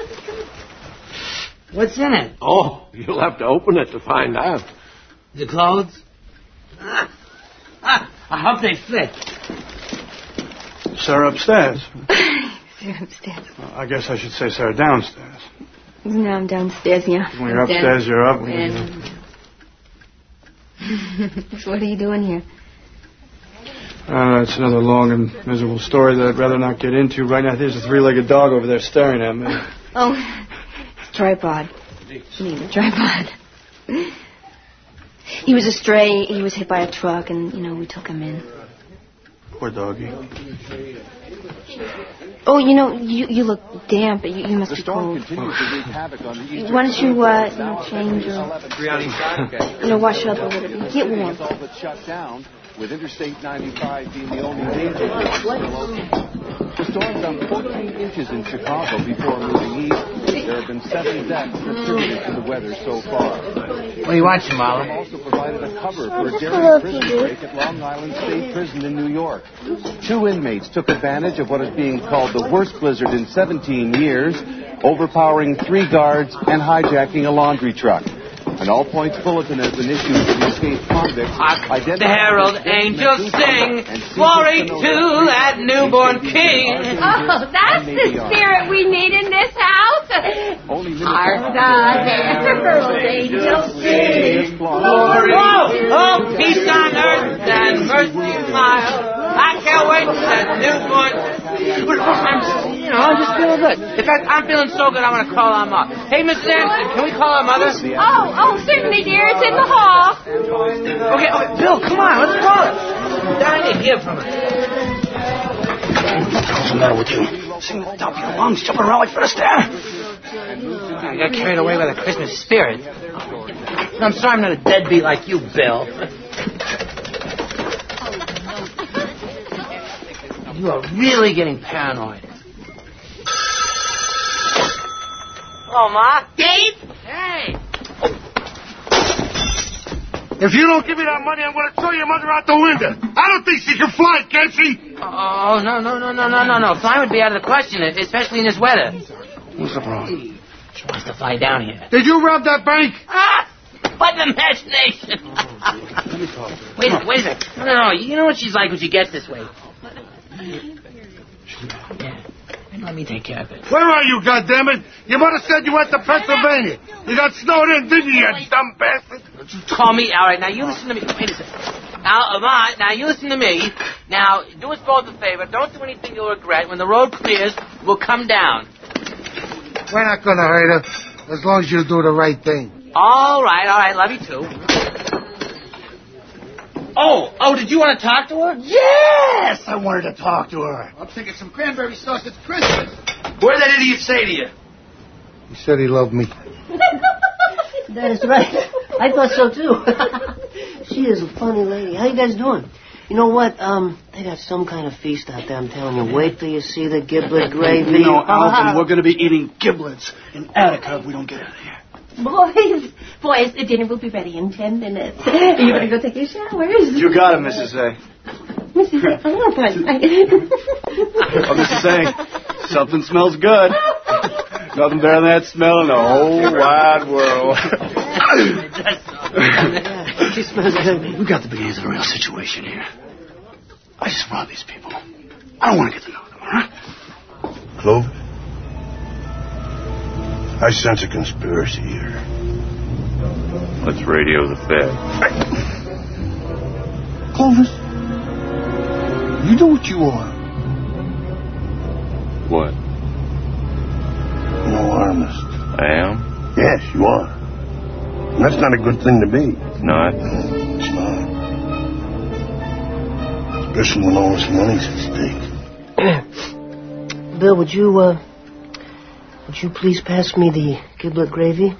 D: What's in it?
C: Oh, you'll have to open it to find out.
D: The clothes? Ah, ah, I hope they fit.
A: Sarah upstairs.
M: Sarah upstairs.
A: Well, I guess I should say Sarah downstairs.
M: No, I'm downstairs, yeah.
A: When you're upstairs, you're up.
M: Yeah. So what are you doing here?
A: Uh, it's another long and miserable story that I'd rather not get into. Right now, there's a three-legged dog over there staring at me.
M: Oh, tripod. Need a tripod. He was a stray. He was hit by a truck, and, you know, we took him in.
A: Poor doggy.
M: Oh, you know, you you look damp. You, you must be cold. Why don't you, uh, you know, change or, you know, wash up a little bit. Get warm.
S: Shut down, with Interstate ninety-five being the only danger. The storm dumped fourteen inches in Chicago before moving east. There have been seven deaths attributed to the weather so far.
D: What are you watching, Marlon?
S: Also provided a cover for a daring prison break at Long Island State Prison in New York. Two inmates took advantage of what is being called the worst blizzard in seventeen years overpowering three guards, and hijacking a laundry truck. An all-points bulletin has been issued to the escaped convicts.
D: The herald angels sing, glory to that newborn king.
M: Oh, that's the spirit we need in this house. Hark the herald angels sing, glory to...
D: Oh, peace on earth and mercy mild. I can't wait for that newborn... I'm, you know, I'm just feeling good. In fact, I'm feeling so good, I'm going to call our mom. Hey, Missus Anderson, can we call our mother?
M: Oh, oh, certainly, dear. It's in the hall.
D: Okay, okay, Bill, come on, let's call her. I'm dying to hear from her.
A: What's the matter with you? Singing at the top of your lungs, jumping around like Fred Astaire.
D: I got carried away by the Christmas spirit. I'm sorry I'm not a deadbeat like you, Bill. You are really getting paranoid. Hello, Ma.
M: Dave?
D: Hey.
I: If you don't give me that money, I'm going to throw your mother out the window. I don't think she can fly, can she?
D: Oh, no, no, no, no, no, no, no. Flying would be out of the question, especially in this weather.
A: What's up, wrong?
D: She wants to fly down here.
I: Did you rob that bank?
D: Ah! What an imagination!
A: Let me talk to her.
D: Wait a minute, wait a minute. No, no, no. You know what she's like when she gets this way. Yeah. Let me take care of it.
I: Where are you, goddammit? Your mother said you went to Pennsylvania. You got snowed in, didn't you, you dumb bastard?
D: Call me. All right, now you listen to me. Wait a second. Now, Avant, now you listen to me. Now, do us both a favor. Don't do anything you'll regret. When the road clears, we'll come down.
I: We're not going to hurt her, as long as you do the right thing.
D: All right, all right. Love you, too. Oh, oh, did you want to talk to her?
I: Yes, I wanted to talk to her.
K: I'm thinking some cranberry sauce. It's Christmas.
A: What did that idiot say to you?
I: He said he loved me.
F: That is right. I thought so, too. She is a funny lady. How you guys doing? You know what? Um, they got some kind of feast out there, I'm telling you. Wait till you see the giblet gravy.
A: You know, Alvin, we're going to be eating giblets in Attica if we don't get out of here.
M: Boys, boys, the dinner will be ready in ten minutes. You better go take your showers.
A: You got it, Missus A.
M: Missus A, oh, pardon.
A: I'm just saying, something smells good. Nothing better than that smell in the whole wide world.
F: She smells good.
A: We got the beginnings of the real situation here. I just robbed these people. I don't want to get to know them, all right?
I: Clovis? I sense a conspiracy here.
L: Let's radio the Fed.
I: Clovis, you know what you are?
L: What?
I: An alarmist.
L: I am?
I: Yes, you are. And that's not a good thing to be.
L: It's not?
I: It's not. Especially when all this money's at stake.
F: Bill, would you, uh... Would you please pass me the giblet gravy?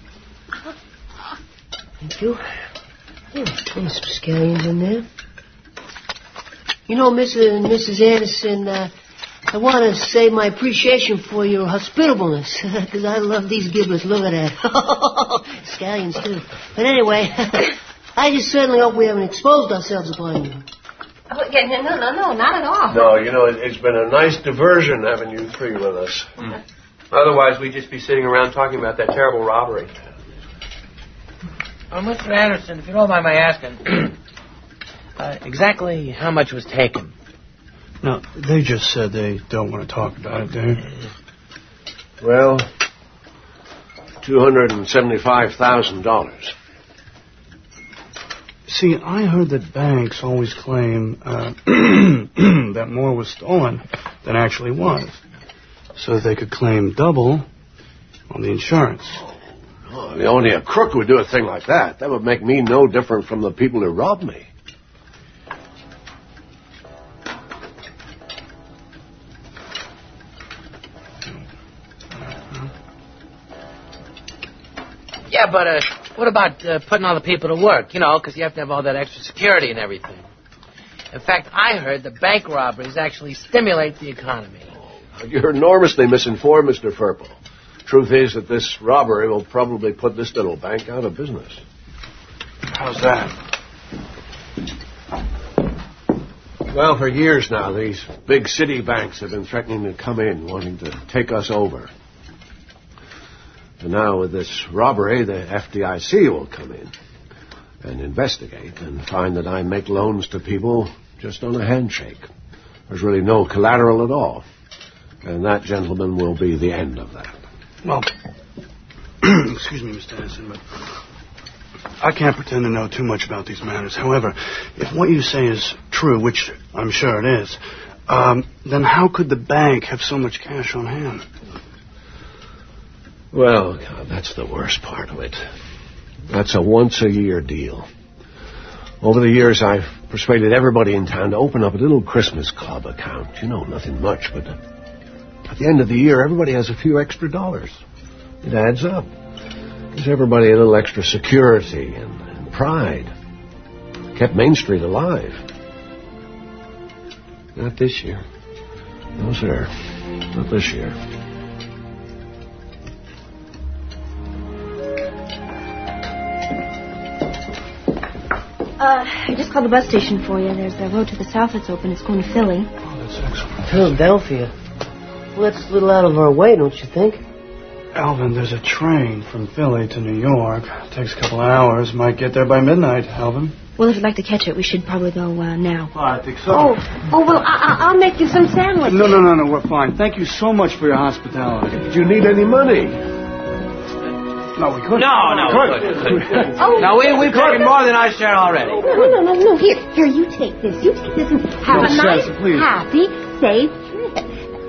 F: Thank you. Oh, there's some scallions in there. You know, Missus Missus Anderson, uh, I want to say my appreciation for your hospitableness, because I love these giblets. Look at that. Scallions, too. But anyway, I just certainly hope we haven't exposed ourselves upon you.
M: Oh, yeah, no, no, no, no, not at all.
T: No, you know, it, it's been a nice diversion having you three with us. Mm. Otherwise, we'd just be sitting around talking about that terrible robbery.
D: Oh, Mister Anderson, if you don't mind my asking, uh, exactly how much was taken?
A: No, they just said they don't want to talk about it, Dave.
T: Well, two hundred seventy-five thousand dollars.
A: See, I heard that banks always claim uh, that more was stolen than actually was, so that they could claim double on the insurance.
T: Oh, only a crook would do a thing like that. That would make me no different from the people who robbed me.
D: Yeah, but uh, what about uh, putting all the people to work, you know, because you have to have all that extra security and everything. In fact, I heard that bank robberies actually stimulate the economy.
T: You're enormously misinformed, Mister Furple. Truth is that this robbery will probably put this little bank out of business.
A: How's that?
T: Well, for years now, these big city banks have been threatening to come in, wanting to take us over.
U: And now with this robbery, the F D I C will come in and investigate and find that I make loans to people just on a handshake. There's really no collateral at all. And that, gentlemen, will be the end of that.
A: Well, excuse me, Mister Anderson, but I can't pretend to know too much about these matters. However, if what you say is true, which I'm sure it is, um, then how could the bank have so much cash on hand?
U: Well, God, that's the worst part of it. That's a once-a-year deal. Over the years, I've persuaded everybody in town to open up a little Christmas club account. You know, nothing much, but at the end of the year, everybody has a few extra dollars. It adds up. Gives everybody a little extra security and, and pride. Kept Main Street alive. Not this year. No, sir. Not this year.
H: Uh, I just called the bus station for you. There's a road to the south that's open. It's going to Philly.
A: Oh, that's excellent.
F: Philadelphia. Well, that's a little out of our way, don't you think?
A: Alvin, there's a train from Philly to New York. It takes a couple of hours. Might get there by midnight, Alvin.
H: Well, if you'd like to catch it, we should probably go uh, now.
A: Well, I think so.
H: Oh, oh well, I- I'll make you some sandwiches.
A: No, no, no, no, we're fine. Thank you so much for your hospitality.
U: Did you need any money?
A: No, we couldn't.
D: No, no, we couldn't. couldn't. Oh, no, we, we've taken more than our share already.
M: No, no, no, no. Here, here, you take this. You take this and have
A: No,
M: a nice,
A: Sassy, please.
M: happy, safe trip.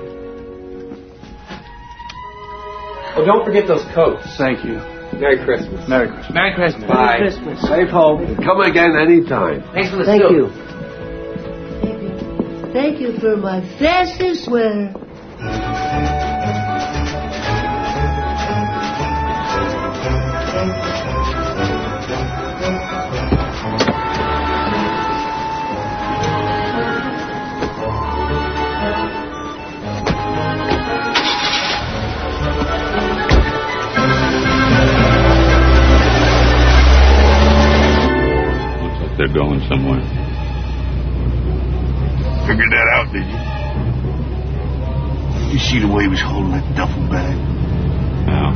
T: Oh, don't forget those coats.
A: Thank you.
T: Merry Christmas.
A: Merry Christmas.
D: Merry Christmas.
T: Bye.
F: Merry Christmas.
U: Safe home. Come again anytime.
D: Thanks for the
F: Thank
D: soup.
F: you. Thank you. Thank you for my fastest sweater.
L: They're going somewhere.
I: Figured that out, did you? You see the way he was holding that duffel bag?
L: No.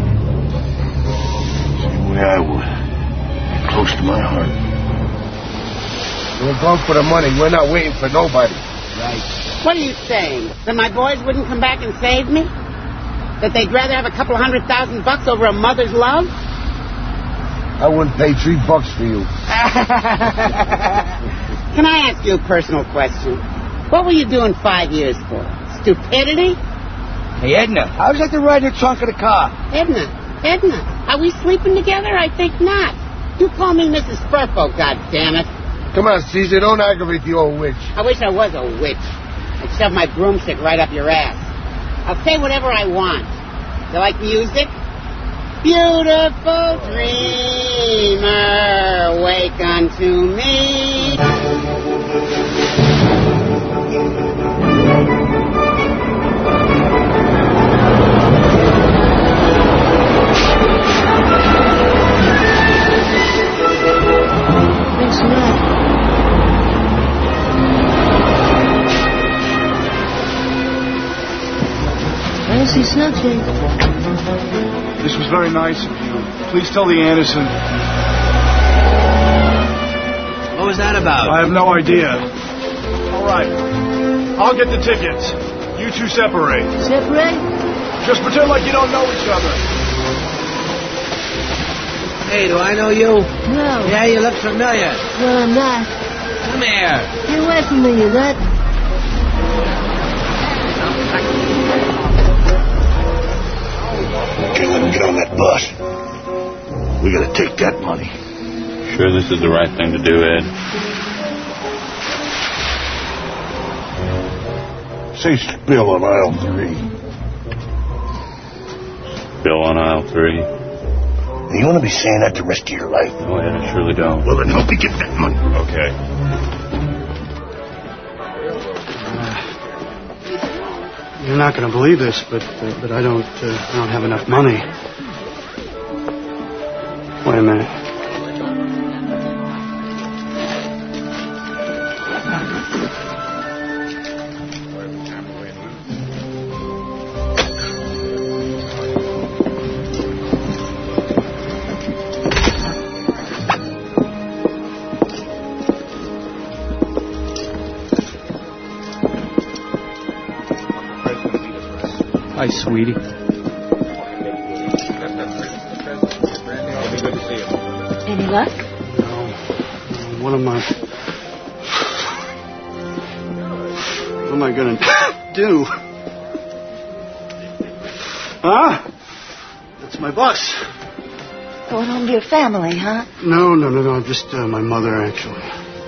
I: Same way I would. Close to my heart.
N: We're going for the money. We're not waiting for nobody.
G: Right. What are you saying? That my boys wouldn't come back and save me? That they'd rather have a couple hundred thousand bucks over a mother's love?
N: I wouldn't pay three bucks for you.
G: Can I ask you a personal question? What were you doing five years for? Stupidity?
N: Hey, Edna, how's that to ride in the trunk of the car?
G: Edna, Edna, are we sleeping together? I think not. You call me Missus Furpo, goddammit.
N: Come on, Caesar, don't aggravate the old witch.
G: I wish I was a witch. I'd shove my broomstick right up your ass. I'll say whatever I want. You like music? Beautiful dreamer, wake unto me.
F: Thanks a lot. I don't see Snowchain.
A: This was very nice of you. Please tell the Anderson.
D: What was that about?
A: I have no idea. All right. I'll get the tickets. You two separate.
F: Separate?
A: Just pretend like you don't know each other.
D: Hey, do I know you?
F: No.
D: Yeah, you look familiar.
F: Well, I'm not.
D: Come here.
F: Get away from me, you nut.
I: Can't let him get on that bus. We gotta take that money.
L: Sure this is the right thing to do, Ed?
I: Say spill on aisle three.
L: Bill on aisle three.
I: You want to be saying that the rest of your life?
L: Oh, yeah, I surely don't.
I: Well, then help me get that money.
L: Okay.
A: You're not going to believe this, but uh, but I don't uh, I don't have enough money. Wait a minute.
E: Hi, sweetie.
S: It'll be good to see you.
H: Any luck?
A: What am I... What am I going to do? Huh? That's my bus.
H: Going home to your family, huh?
A: No, no, no, no. Just uh, my mother, actually.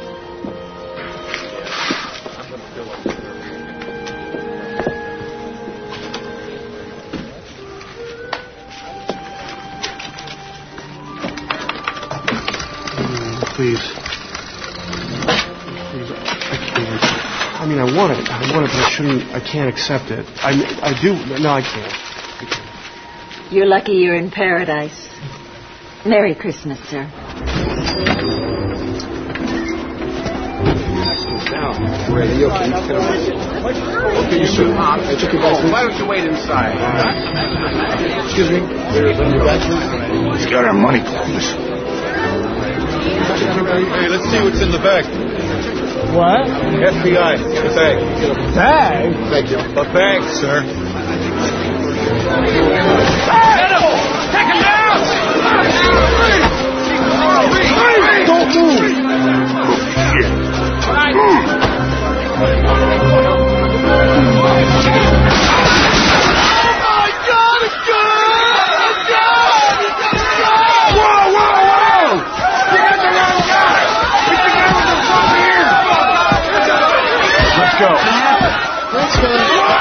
A: Please. Please, I can't. I mean, I want it. I want it, but I shouldn't. I can't accept it. I, I do. No, I can't. I can't.
H: You're lucky you're in paradise. Merry Christmas, sir.
S: Ready? Okay, you sir. I took your back. Why don't you wait inside? Excuse me.
I: He's got our money, Clovis.
S: Hey, let's see what's in the bag.
E: What?
S: F B I. The bag.
E: Bag?
S: Thank you. The bag, sir.
B: Get him! Take him down!
I: Don't move! Shit.
A: Let's go. Let's go.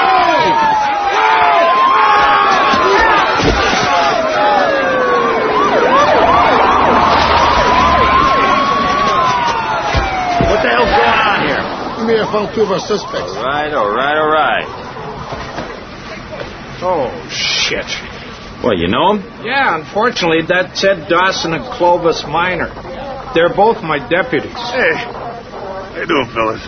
Q: What the hell's going on here?
I: You may have found two of our suspects.
Q: All right, all right, all right. Oh, shit. Well, you know him?
B: Yeah, unfortunately, that's Ed Dawson and Clovis Minor. They're both my deputies.
I: Hey. How you doing, fellas?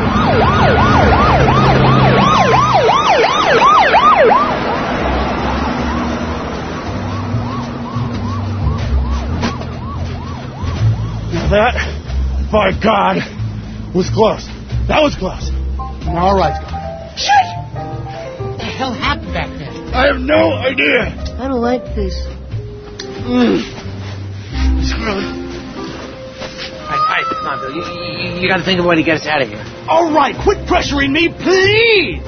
A: That, by God, was close. That was close. All right. Shit!
D: What the hell happened back there?
I: I have no idea.
F: I don't like this.
A: Mm. Screw it.
D: All right, all right, come on, Bill. You, you, you got to think of a way to get us out of here.
A: All right, quit pressuring me, please.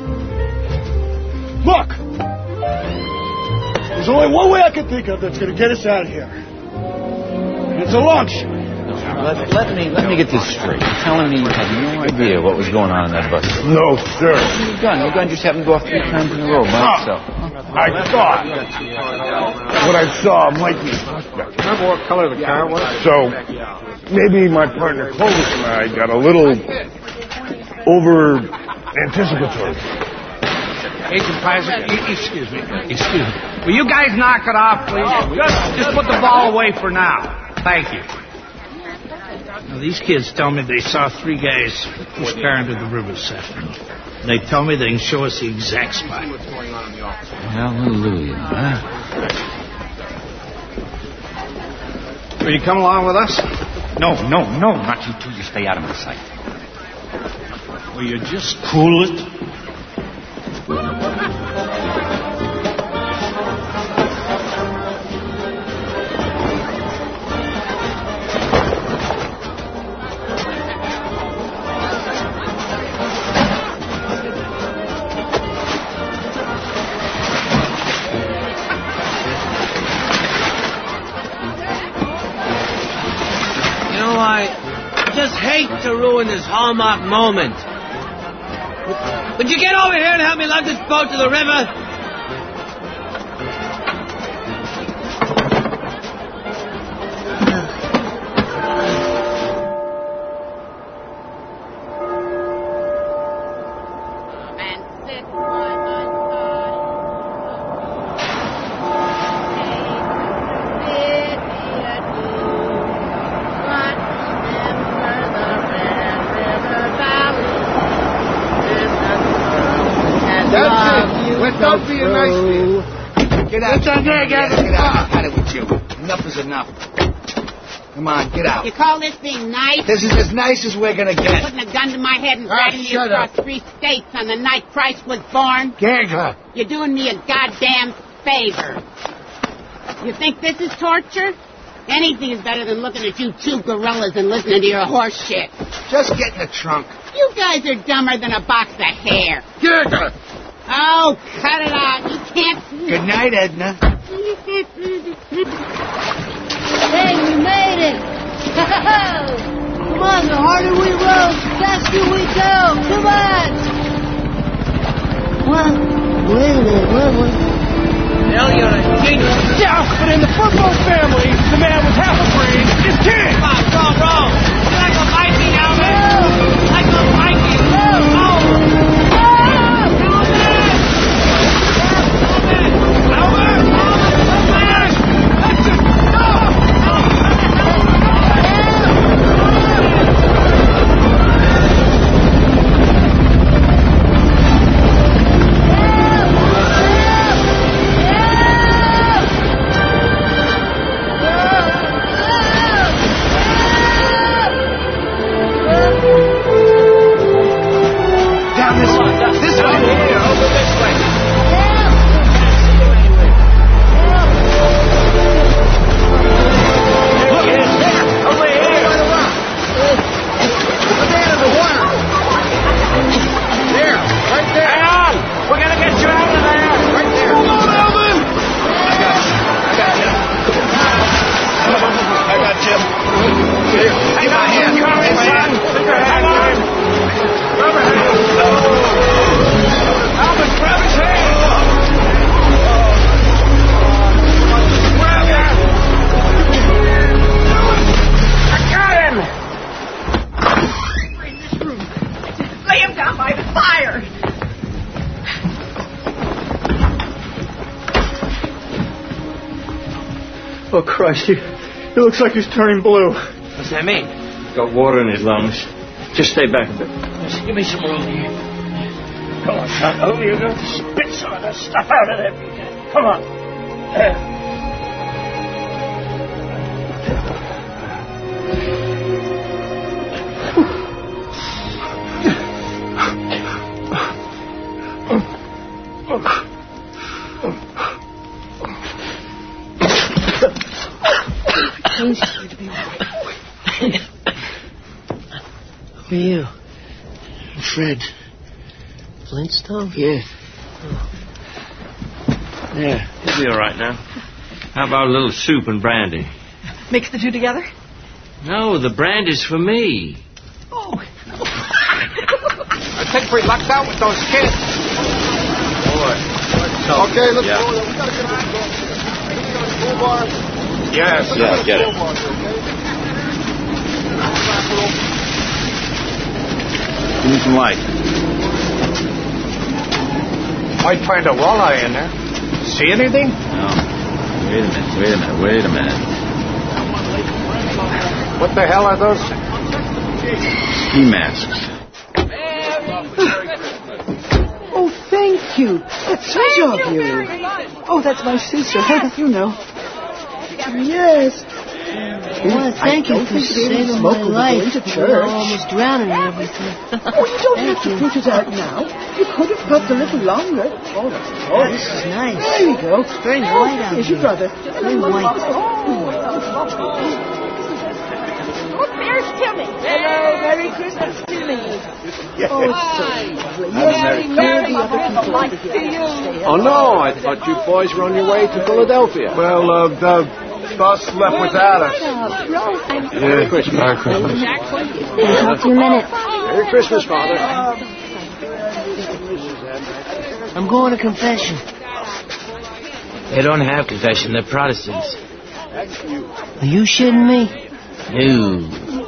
A: Look, there's only one way I can think of that's going to get us out of here. And it's a long shot.
Q: Let, let me let me get this straight. You're telling me you had no idea what was going on in that bus?
I: No, sir.
Q: Your gun. Your gun just happened to go off three times in a row by itself.
I: I thought what I saw might be suspect.
B: Remember what color the car was?
I: So maybe my partner Clovis and I got a little over anticipatory.
B: Agent Pfizer, excuse me, excuse me. Will you guys knock it off, please? Just, just put the ball away for now. Thank you. Now, these kids tell me they saw three guys push car into the river this afternoon. They tell me they can show us the exact spot.
Q: Hallelujah, huh?
B: Will you come along with us?
Q: No, no, no, not you two. You stay out of my sight.
B: Will you just cool it?
D: To ruin this hallmark moment. Would you get over here and help me lug this boat to the river?
I: Stop being nice to you. Get out.
Q: Get out. Get out. Get out. I've had it with you. Enough is enough.
I: Come on, get out.
G: You call this being nice?
I: This is as nice as we're gonna get.
G: Putting a gun to my head and
I: Ah,
G: dragging me
I: shut
G: across
I: up.
G: three states on the night Christ was born?
I: Gag her.
G: You're doing me a goddamn favor. You think this is torture? Anything is better than looking at you two gorillas and listening to your horse shit.
I: Just get in the trunk.
G: You guys are dumber than a box of hair.
I: Gag her.
G: Oh, cut it out. You can't...
I: Good night, Edna.
F: Hey, we made it! Come on, the harder we row, the faster we go! Come on! What? Wait a minute, what was...
R: Hell, you're a genius. Yeah, but in the football family, the man with half a brain is king. Come on, roll, roll. You like a Viking, Alvin? No. Like a Viking. No. Oh.
A: Oh, Christ, he, he looks like he's turning blue.
D: What's that mean?
A: Got water in his lungs. Just stay back a bit.
D: Just give me some room here.
R: Come on, son. Over you go. Spit some of that stuff out of there. Come on. There.
N: Who are you? Fred. Flintstone? Yeah.
L: Yeah, he'll be all right now. How about a little soup and brandy?
O: Mix the two together?
L: No, the brandy's for me.
O: Oh.
B: I think we lucked out with those kids.
L: Boy.
B: Okay, let's
L: yeah.
B: go. We gotta get out of here. School bar. Yes.
L: Yeah, get it.
Q: Give me some light.
B: Might find a walleye in there. See anything?
L: No. Wait a minute, wait a minute, wait a minute.
B: What the hell are those?
L: Ski masks.
O: Oh, thank you. That's sweet of you. Oh, that's my sister. How do you know? Yes.
F: Well, thank you for saving my life. I was almost drowning and everything.
O: Oh, you don't have to put it out now. You could have puffed a little longer. Oh, that's
F: Oh, this is nice.
O: There you go.
F: It's very white out
O: Here's
F: here.
O: your brother.
F: Very white.
O: Oh, there's Timmy. Hello, Merry Christmas, Timmy. Oh, it's so lovely. Yes, Merry Christmas. Like to you.
U: Oh, no, I thought you boys were on your way to Philadelphia.
A: Well, uh, the bus left without us.
U: Merry Christmas.
A: Merry Christmas.
H: In a few minutes.
U: Merry Christmas, Father.
F: I'm going to confession.
D: They don't have confession. They're Protestants.
F: Are you shitting me?
D: No.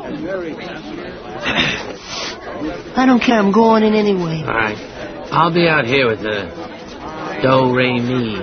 F: I don't care. I'm going in anyway.
D: All right. I'll be out here with the do, re, mi.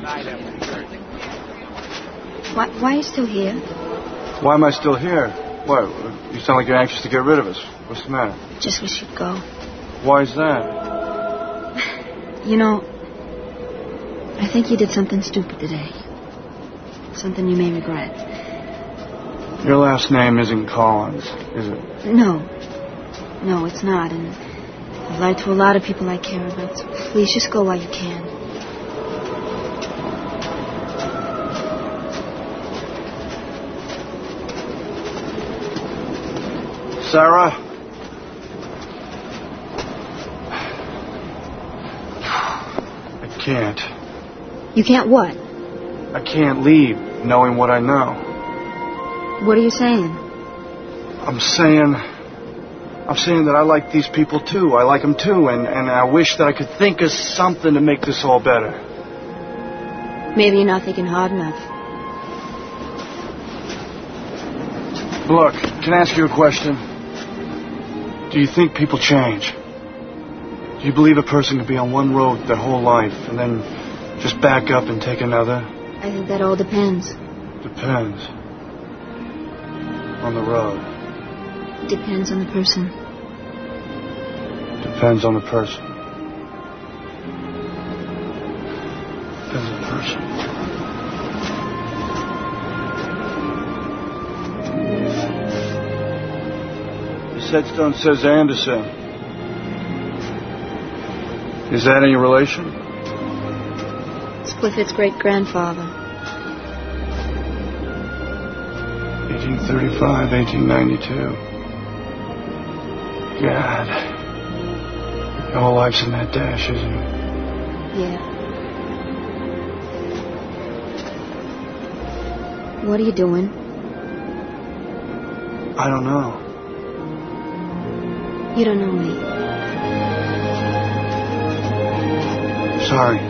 H: Why, why are you still here?
A: Why am I still here? What? You sound like you're anxious to get rid of us. What's the matter?
H: Just wish you'd go.
A: Why is that?
H: You know, I think you did something stupid today. Something you may regret.
A: Your last name isn't Collins, is it?
H: No. No, it's not. And I've lied to a lot of people I care about, so please just go while you can.
A: Sarah? I can't.
H: You can't what?
A: I can't leave knowing what I know.
H: What are you saying?
A: I'm saying... I'm saying that I like these people too. I like them too, and, and I wish that I could think of something to make this all better.
H: Maybe you're not thinking hard enough.
A: Look, can I ask you a question? Do you think people change? Do you believe a person can be on one road their whole life and then just back up and take another?
H: I think that all depends.
A: Depends. On the road.
H: Depends on the person.
A: Depends on the person. Depends on the person. This headstone says Anderson. Is that any relation?
H: It's Clifford's great-grandfather.
A: eighteen thirty-five, eighteen ninety-two. God. Your whole life's in that dash, isn't it?
H: Yeah. What are you doing?
A: I don't know.
H: You don't know me.
A: Sorry.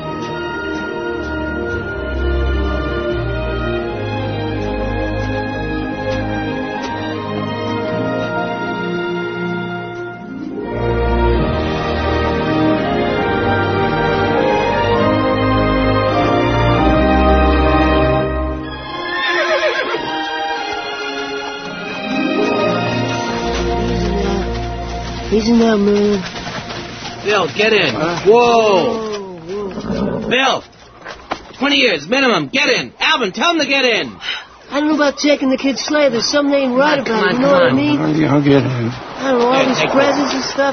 F: Easy now, man.
D: Bill, get in.
F: Uh,
D: whoa.
F: whoa, whoa.
D: Bill, twenty years minimum. Get in. Alvin, tell him to get in.
F: I don't know about taking the kid's sleigh. There's something ain't right
D: on,
F: about
D: on,
F: it. You know what
D: on.
F: I mean?
A: I'll get in.
F: I don't know, all
D: Here,
F: these
D: take
F: presents and stuff.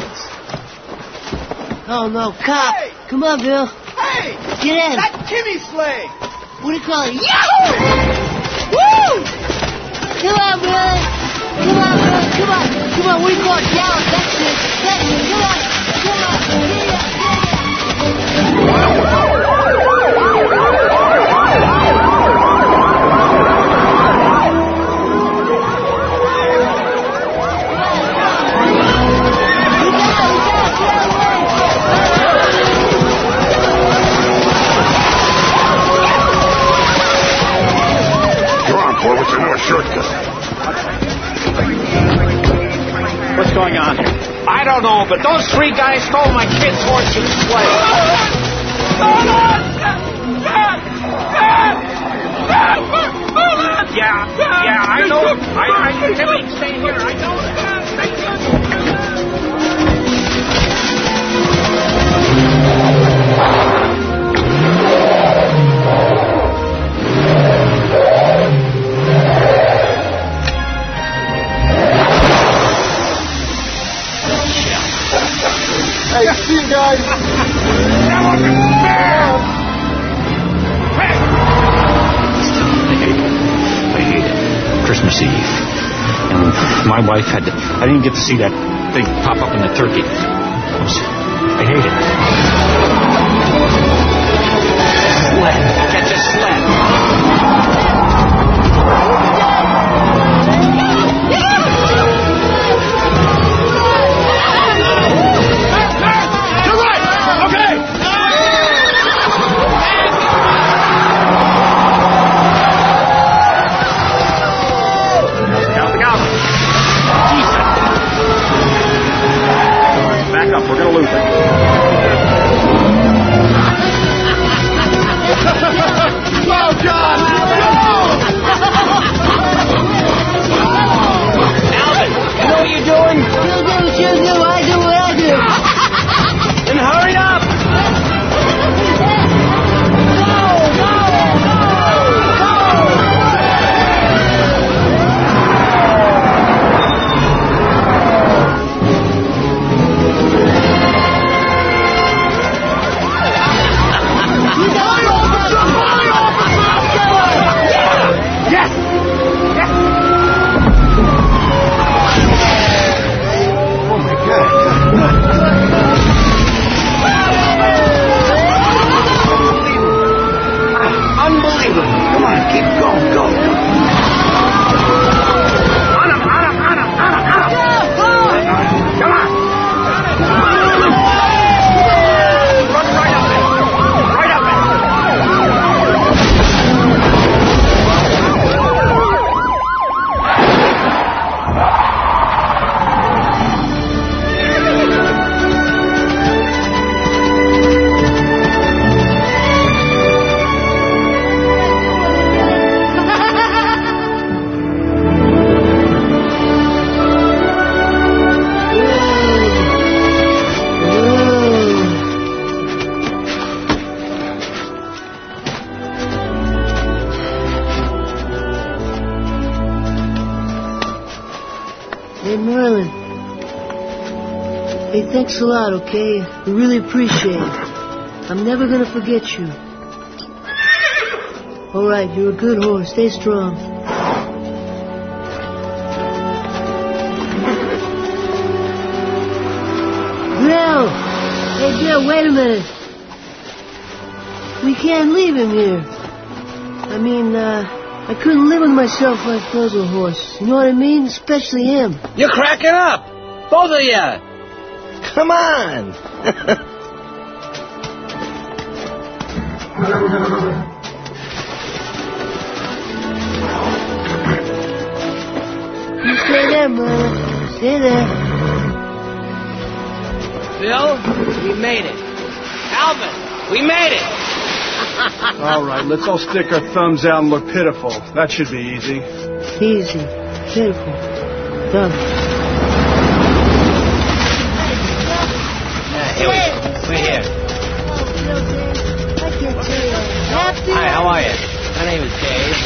F: Oh, no, cop.
R: Hey!
F: Come on, Bill.
R: Hey!
F: Get in.
R: That Timmy sleigh!
F: What do you call it? Yahoo! Woo! Come on, brother. Come on, brother. Come on. Come on, what do you call it? Down. That's it. That's it. Come on. Come on. Yeah, yeah.
I: What's another shortcut?
Q: What's going on here? I don't know, but those three guys stole my kid's horse and sleigh. Yeah, yeah, I know. I, I Timmy, stay here. I know that.
R: Hey, see you guys.
Q: I hate it. Christmas Eve. And my wife had to... I didn't get to see that thing pop up in the turkey. I, was, I hate it. Sled. Catch a sled. We're going to lose it. Oh, God!
D: Alvin, you know what you're doing?
F: You do what you do. I do what I do.
D: Then hurry up!
F: Go, go, go, go! Hey, Merlin. Hey, thanks a lot, okay? We really appreciate it. I'm never gonna forget you. All right, you're a good horse. Stay strong. Bill! Hey, Bill, wait a minute. We can't leave him here. I mean, uh, I couldn't live with myself like Puzzle Horse. You know what I mean? Especially him.
D: You're cracking up. Both of you.
N: Come on.
F: You stay there, Merlin. Stay there.
D: Bill, we made it. Alvin, we made it.
A: All right, let's all stick our thumbs out and look pitiful. That should be easy.
F: Easy. Pitiful. Done.
D: Yeah, here we go. We're here.
F: I can't tell you. Happy?
D: Hi, how are you? My name is Dave.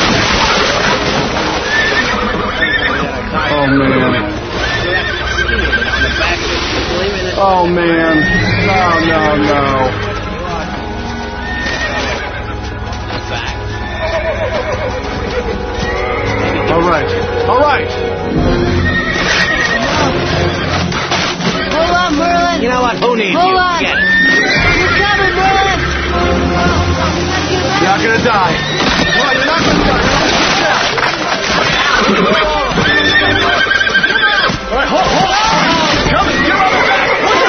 A: Oh, man. Oh, man. No, no, no. All right. All right.
F: Hold on, Merlin.
D: You know what? Who needs
F: Hold
D: you?
F: on.
D: Get it.
F: You're coming, Merlin.
A: You're not going to die. No, you're not going to die. All right, hold, hold on. Come on, get on the back.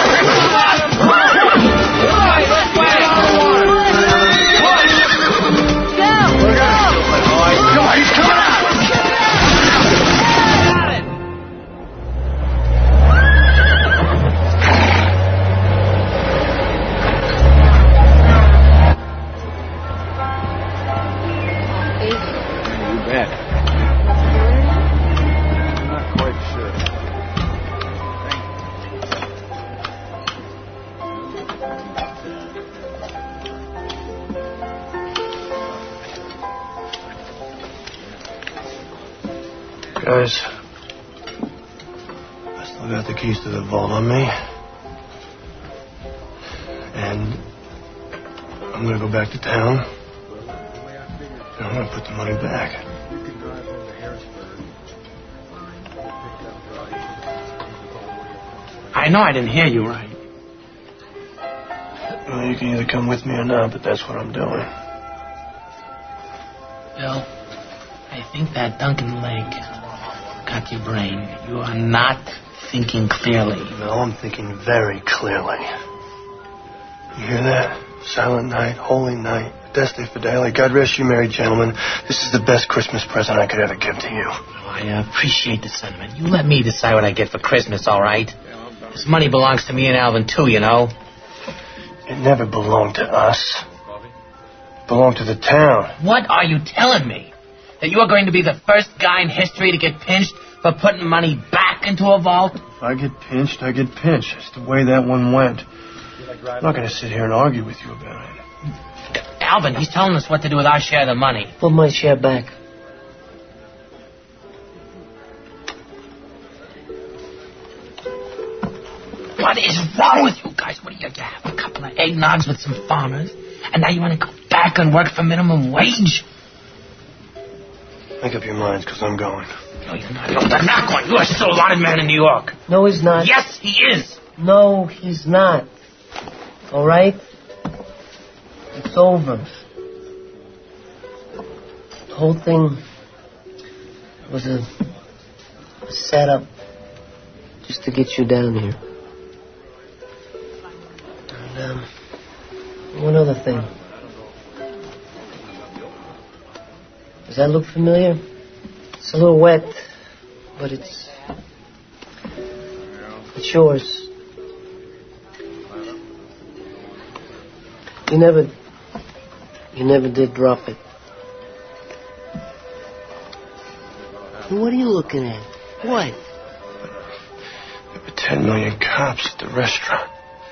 A: Guys, I still got the keys to the vault on me. And I'm going to go back to town. And I'm going to put the money back.
D: I know I didn't hear you right.
A: Well, you can either come with me or not, but that's what I'm doing.
D: Bill, I think that Duncan Lake got your brain. You are not thinking clearly.
A: No, I'm thinking very clearly. You hear that? Silent night, holy night, Deste Fidele. God rest you, merry gentlemen. This is the best Christmas present I could ever give to you.
D: Oh, I uh, appreciate the sentiment. You let me decide what I get for Christmas, all right? This money belongs to me and Alvin, too, you know.
A: It never belonged to us. It belonged to the town.
D: What are you telling me? That you are going to be the first guy in history to get pinched for putting money back into a vault?
A: If I get pinched, I get pinched. It's the way that one went. I'm not going to sit here and argue with you about it.
D: Alvin, he's telling us what to do with our share of the money.
F: Put my share back.
D: What is wrong with you guys? What do you have? A couple of eggnogs with some farmers? And now you want to go back and work for minimum wage?
A: Make up your minds, because I'm going.
D: No, you're not. No, you're not going. You are still a wanted man in New York.
F: No, he's not.
D: Yes, he is.
F: No, he's not. All right? It's over. The whole thing was a, a setup just to get you down here. And, um, one other thing. Does that look familiar? It's a little wet, but it's... it's yours. You never... you never did drop it. What are you looking at? What?
A: There were ten million cops at the restaurant.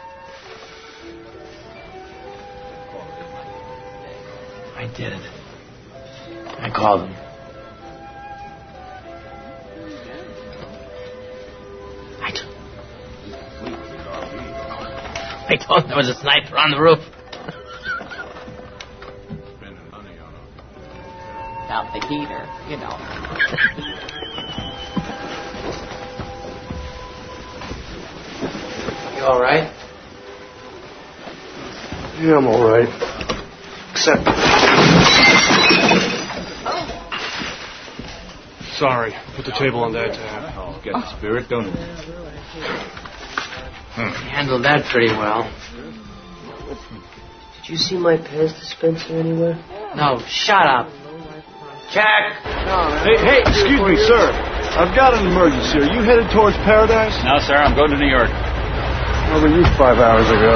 D: I did it. I called him. I told him there was a sniper on the roof.
J: Without the heater, you know.
D: You all right?
A: Yeah, I'm all right. Except... Sorry. Put the table on that tab.
Q: Oh, get the spirit, don't it?
D: Hmm. Handled that pretty well.
F: Did you see my pants dispenser anywhere?
D: No, shut up. Jack!
A: Hey, hey, excuse me, sir. I've got an emergency. Are you headed towards Paradise?
Q: No, sir, I'm going to New York.
A: Where were you five hours ago?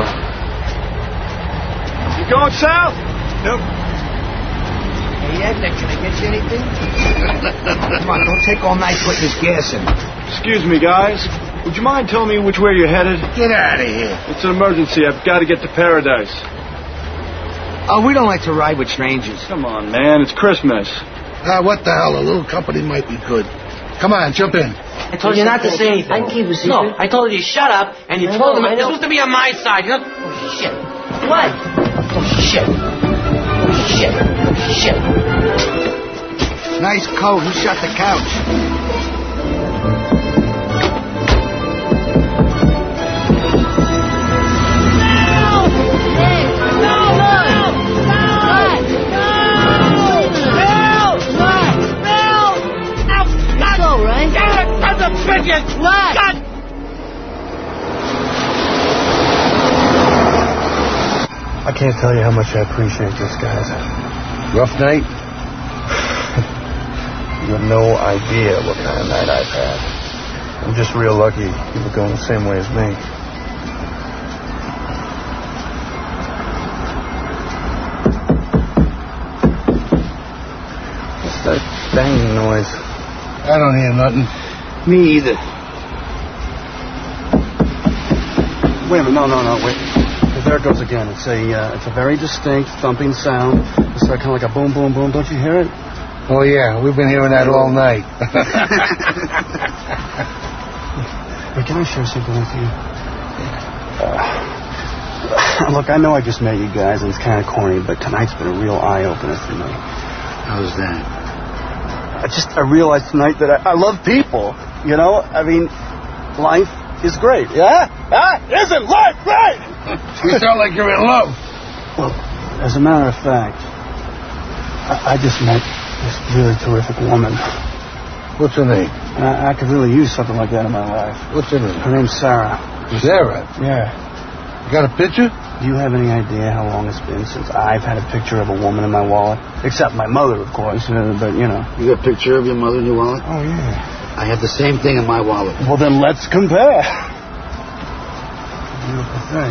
A: You going south? Nope.
P: Hey, Edna, can I get you anything? Come on, don't take all night putting this gas in.
A: Excuse me, guys. Would you mind telling me which way you're headed?
P: Get out of here.
A: It's an emergency. I've got to get to Paradise.
P: Oh, we don't like to ride with strangers.
A: Come on, man. It's Christmas.
I: Ah, what the hell? A little company might be good. Come on, jump in.
D: I told you not to say anything.
F: I can keep a secret.
D: No, I told you to shut up, and you
F: I
D: told
F: know,
D: him
F: I
D: this
F: know.
D: was to be on my side. You know? Oh, shit.
F: What?
D: Oh, shit. Shit. Shit.
P: Nice coat. Who shut the couch?
R: What? God.
A: I can't tell you how much I appreciate this, guys.
I: Rough night?
A: You have no idea what kind of night I've had. I'm just real lucky you were going the same way as me. What's that banging noise?
I: I don't hear nothing.
A: Me either. Wait a minute, no, no, no, wait. There it goes again. It's a, uh, it's a very distinct thumping sound. It's like, kind of like a boom, boom, boom. Don't you hear it?
I: Oh, yeah, we've been hearing that all night.
A: Hey, can I share something with you? Uh, look, I know I just met you guys, and it's kind of corny, but tonight's been a real eye-opener for me.
I: How's that?
A: I just, I realized tonight that I, I love people, you know? I mean, life is great, yeah? Ah, isn't life great?
I: You sound like you're in love.
A: Well, as a matter of fact, I, I just met this really terrific woman.
I: What's her name?
A: And I, I could really use something like that in my life.
I: What's her name?
A: Her name's Sarah.
I: Sarah?
A: Yeah.
I: You got a picture?
A: Do you have any idea how long it's been since I've had a picture of a woman in my wallet? Except my mother, of course, uh, but, you know.
I: You got a picture of your mother in your wallet?
A: Oh, yeah.
I: I have the same thing in my wallet.
A: Well, then let's compare. Beautiful thing.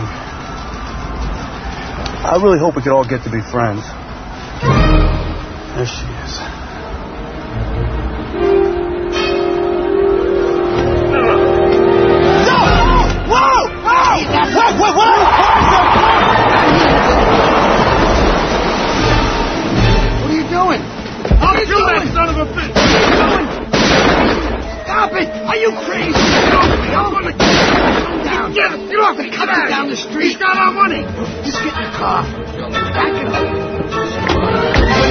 A: I really hope we could all get to be friends. There she is.
P: What are you doing?
R: I'll kill that son of a bitch!
P: Stop it! Are you crazy? I'm gonna calm down.
R: Get him! You don't have to
P: Cut
R: cut
P: it down the street.
R: He's got our money!
P: Just get in the car. Back it up.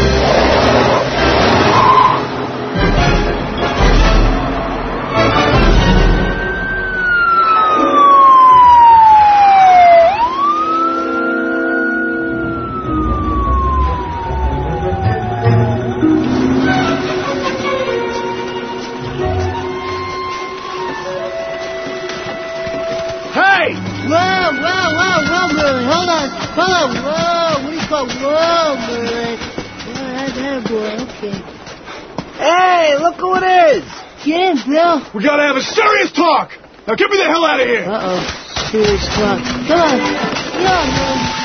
R: Hey!
F: Whoa, whoa, whoa, whoa, Merlin. Hold on. Hold on. Whoa. What do you call whoa, Merlin? Whoa, that's that boy. Okay.
P: Hey, look who it is.
F: Get in, Bill.
R: We gotta have a serious talk! Now get me the hell out of here!
F: Uh-oh. Serious talk. Come on. Come on, Merlin.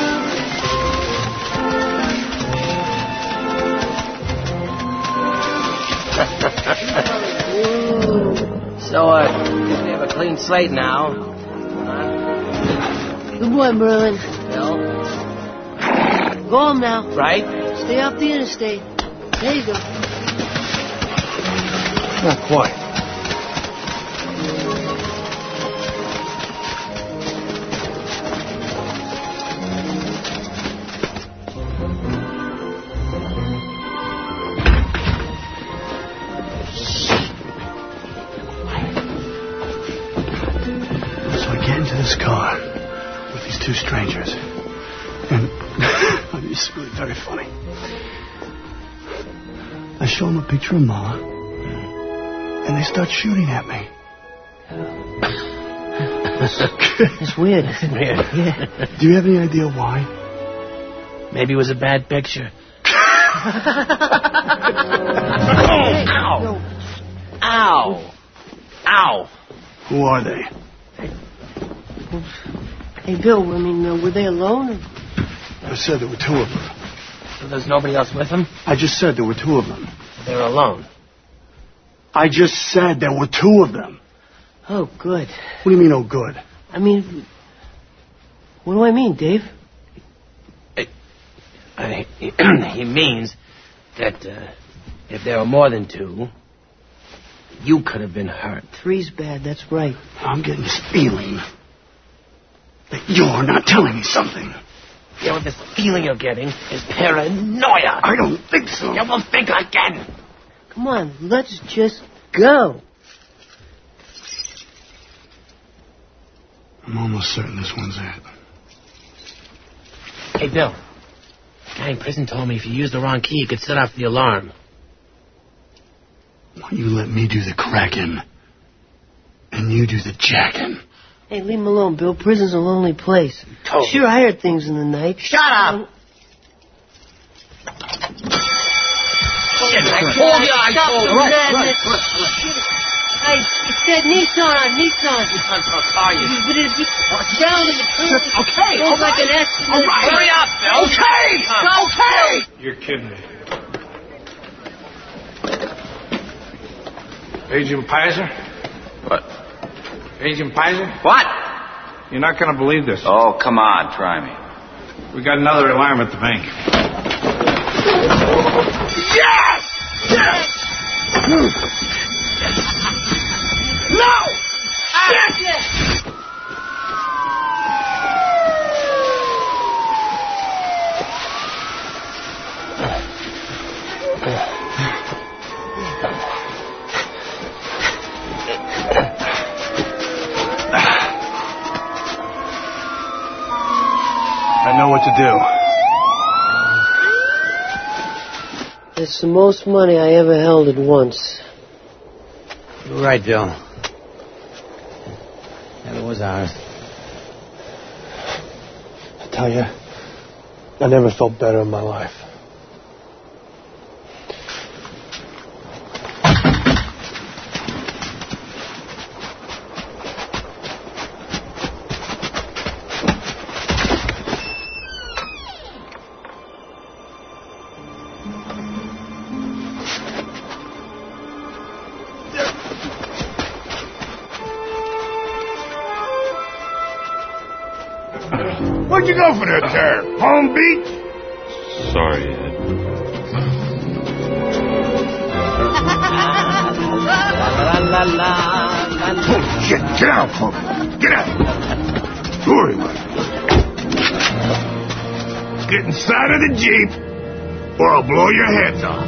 D: So, uh, we have a clean slate now.
F: Good boy, Merlin.
D: Bill?
F: Go home now.
D: Right?
F: Stay off the interstate. There you go.
I: Not quite.
A: this car with these two strangers. And it's really very funny. I show them a picture of Ma, and they start shooting at me.
F: It's weird.
D: It's weird.
F: Yeah.
A: Do you have any idea why?
D: Maybe it was a bad picture.
F: Ow!
D: Ow! Ow!
A: Who are they?
F: Hey, Bill, I mean, uh, were they alone? Or...
A: I said there were two of them.
D: So there's nobody else with them?
A: I just said there were two of them.
D: They're alone.
A: I just said there were two of them.
F: Oh, good.
A: What do you mean, oh, good?
F: I mean, what do I mean, Dave?
D: I, he, he means that uh, if there were more than two, you could have been hurt.
F: Three's bad, that's right.
A: I'm getting this feeling that you're not telling me something.
D: You know, this feeling you're getting is paranoia.
A: I don't think so.
D: You will think again.
F: Come on, let's just go.
A: I'm almost certain this one's it.
D: Hey, Bill. The guy in prison told me if you used the wrong key, you could set off the alarm.
A: Why don't you let me do the cracking, and you do the jacking?
F: Hey, leave him alone, Bill. Prison's a lonely place.
D: Totally.
F: Sure, I heard things in the night.
D: Shut up! Shit, I told you, I told you.
F: Right, right, right. I said Nissan, Nissan.
D: Nissan's no car, you.
F: But it, it, down in the curve.
D: Okay,
F: Goes like an S.
D: All right. Hurry up, Bill. Okay, okay.
B: You're kidding me. Agent Pizer?
C: What?
B: Agent Pizer?
C: What?
B: You're not going to believe this.
C: Oh, come on, try me.
B: We got another alarm at the bank.
R: Yes! Yes! No! Shit!
A: I know what to do.
F: It's the most money I ever held at once.
P: You're right, Bill. And it was ours.
A: I tell you, I never felt better in my life.
I: Where'd you go for that time? Palm Beach?
L: Sorry, Ed.
I: Oh, shit. Get out, folks. Get out. Hurry, man. Get inside of the Jeep, or I'll blow your heads off.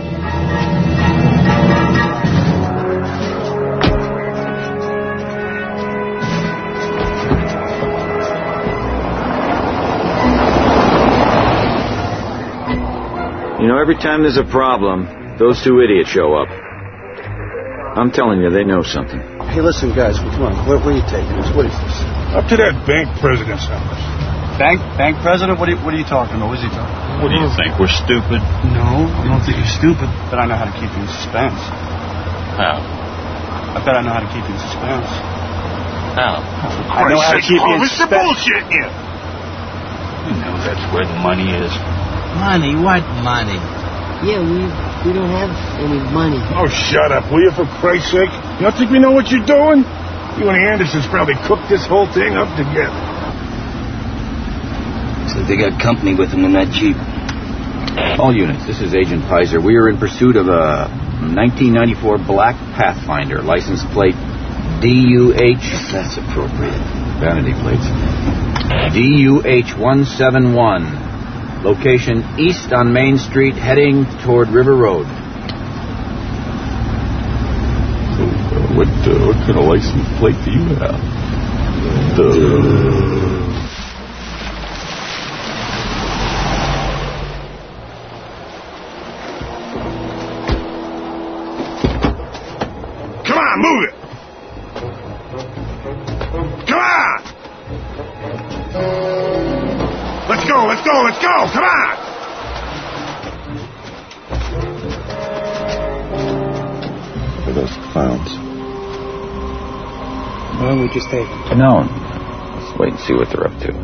C: You know, every time there's a problem, those two idiots show up. I'm telling you, they know something.
A: Hey, listen, guys, come on. Where, where are you taking us? What is this?
I: Up to that bank president's house.
A: Bank bank president? What are you, what are you talking about? What is he talking about?
L: What do you think? We're stupid?
A: No, I don't think you're stupid. But I know how to keep you in suspense.
L: How?
A: I bet I know how to keep you in suspense.
L: How?
A: I know how to keep you in
I: Mister
A: suspense.
I: Bullshit, you.
L: You know that's where the money is.
P: Money? What money?
F: Yeah, we we don't have any money.
I: Oh, shut up, will you, for Christ's sake? You don't think we know what you're doing? You and the Andersons probably cooked this whole thing up together.
P: So they got company with them in that Jeep.
C: All units, this is Agent Pizer. We are in pursuit of a nineteen ninety-four black Pathfinder, license plate D U H...
P: That's appropriate.
C: Vanity plates. D U H one seven one. Location east on Main Street, heading toward River Road.
L: So, uh, what, uh, what kind of license plate do you have?
I: Come on, move it! Come on! Let's go, let's go, let's go! Come on!
C: For those clowns.
A: Why don't we just take them?
C: No. Let's wait and see what they're up to.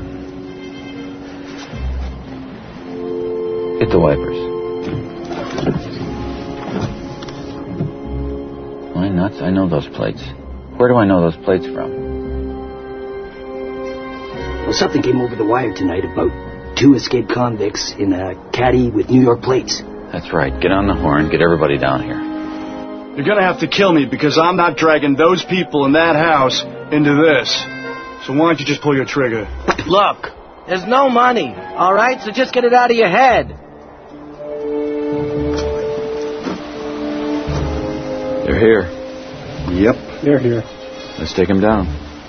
C: Hit the wipers. Why nuts? I know those plates. Where do I know those plates from?
P: Well, something came over the wire tonight about two escaped convicts in a caddy with New York plates.
C: That's right. Get on the horn. Get everybody down here.
A: You're gonna have to kill me because I'm not dragging those people in that house into this. So why don't you just pull your trigger?
N: Look, there's no money, all right? So just get it out of your head.
C: They're here.
A: Yep, they're here.
C: Let's take them down.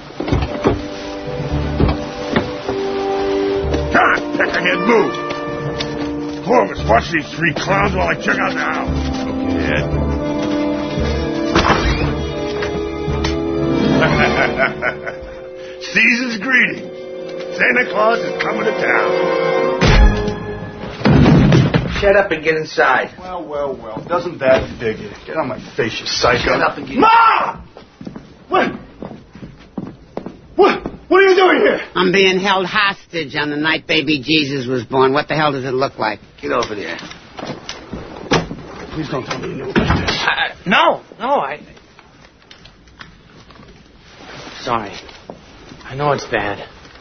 I: Come on, peckerhead, move! Clovis, watch these three clowns while I check out the house. Okay. Season's greeting. Santa Claus is coming to town.
P: Shut up and get inside.
A: Well, well, well. Doesn't that figure? Get on my face, you psycho.
P: Shut up and get
A: Ma! What? What? What are you doing here?
G: I'm being held hostage on the night baby Jesus was born. What the hell does it look like?
P: Get over there.
A: Please don't tell me you knew about this.
D: Uh, no, no, I... Sorry. I know it's bad.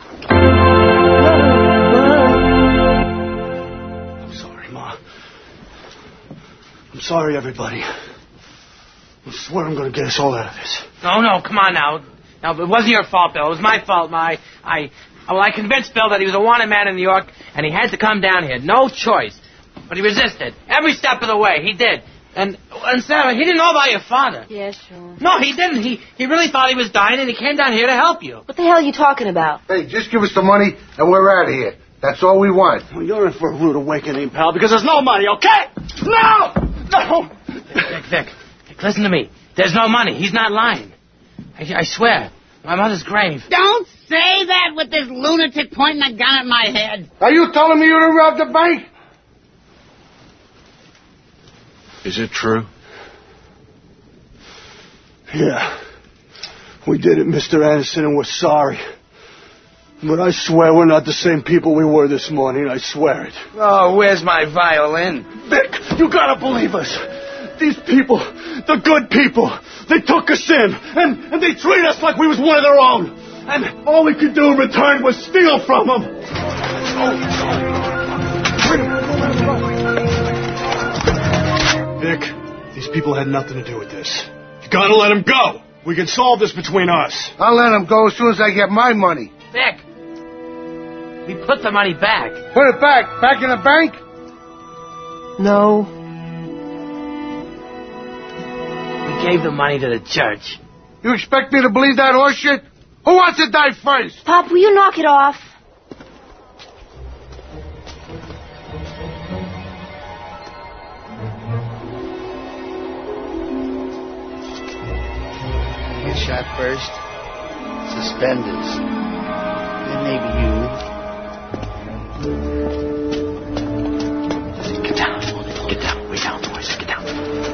A: I'm sorry, Ma. I'm sorry, everybody. I swear I'm going to get us all out of this.
D: No, no, come on now. No, it wasn't your fault, Bill. It was my fault. My, I, well, I convinced Bill that he was a wanted man in New York, and he had to come down here. No choice. But he resisted. Every step of the way, he did. And, and Sarah, he didn't know about your father.
H: Yeah, sure.
D: No, he didn't. He he really thought he was dying, and he came down here to help you.
H: What the hell are you talking about?
I: Hey, just give us the money and we're out of here. That's all we want.
A: Well, you're in for a rude awakening, pal, because there's no money, okay? No! No!
D: Vic, Vic, Vic, listen to me. There's no money. He's not lying. I, I swear. My mother's grave.
G: Don't say that with this lunatic pointing a gun at my head.
I: Are you telling me you done robbed the bank?
U: Is it true?
A: Yeah. We did it, Mister Anderson, and we're sorry. But I swear we're not the same people we were this morning. I swear it.
P: Oh, where's my violin?
A: Vic, you gotta believe us. These people, the good people, they took us in, and, and they treat us like we was one of their own. And all we could do in return was steal from them. Vic, these people had nothing to do with this. You gotta let them go. We can solve this between us.
I: I'll let them go as soon as I get my money.
D: Vic, we put the money back.
I: Put it back? Back in the bank?
F: No.
D: We gave the money to the church.
I: You expect me to believe that horse shit? Who wants to die first?
H: Pop, will you knock it off?
P: Get shot first. Suspenders. Then maybe you.
C: Get down. Get down. Way down, boys. Get down.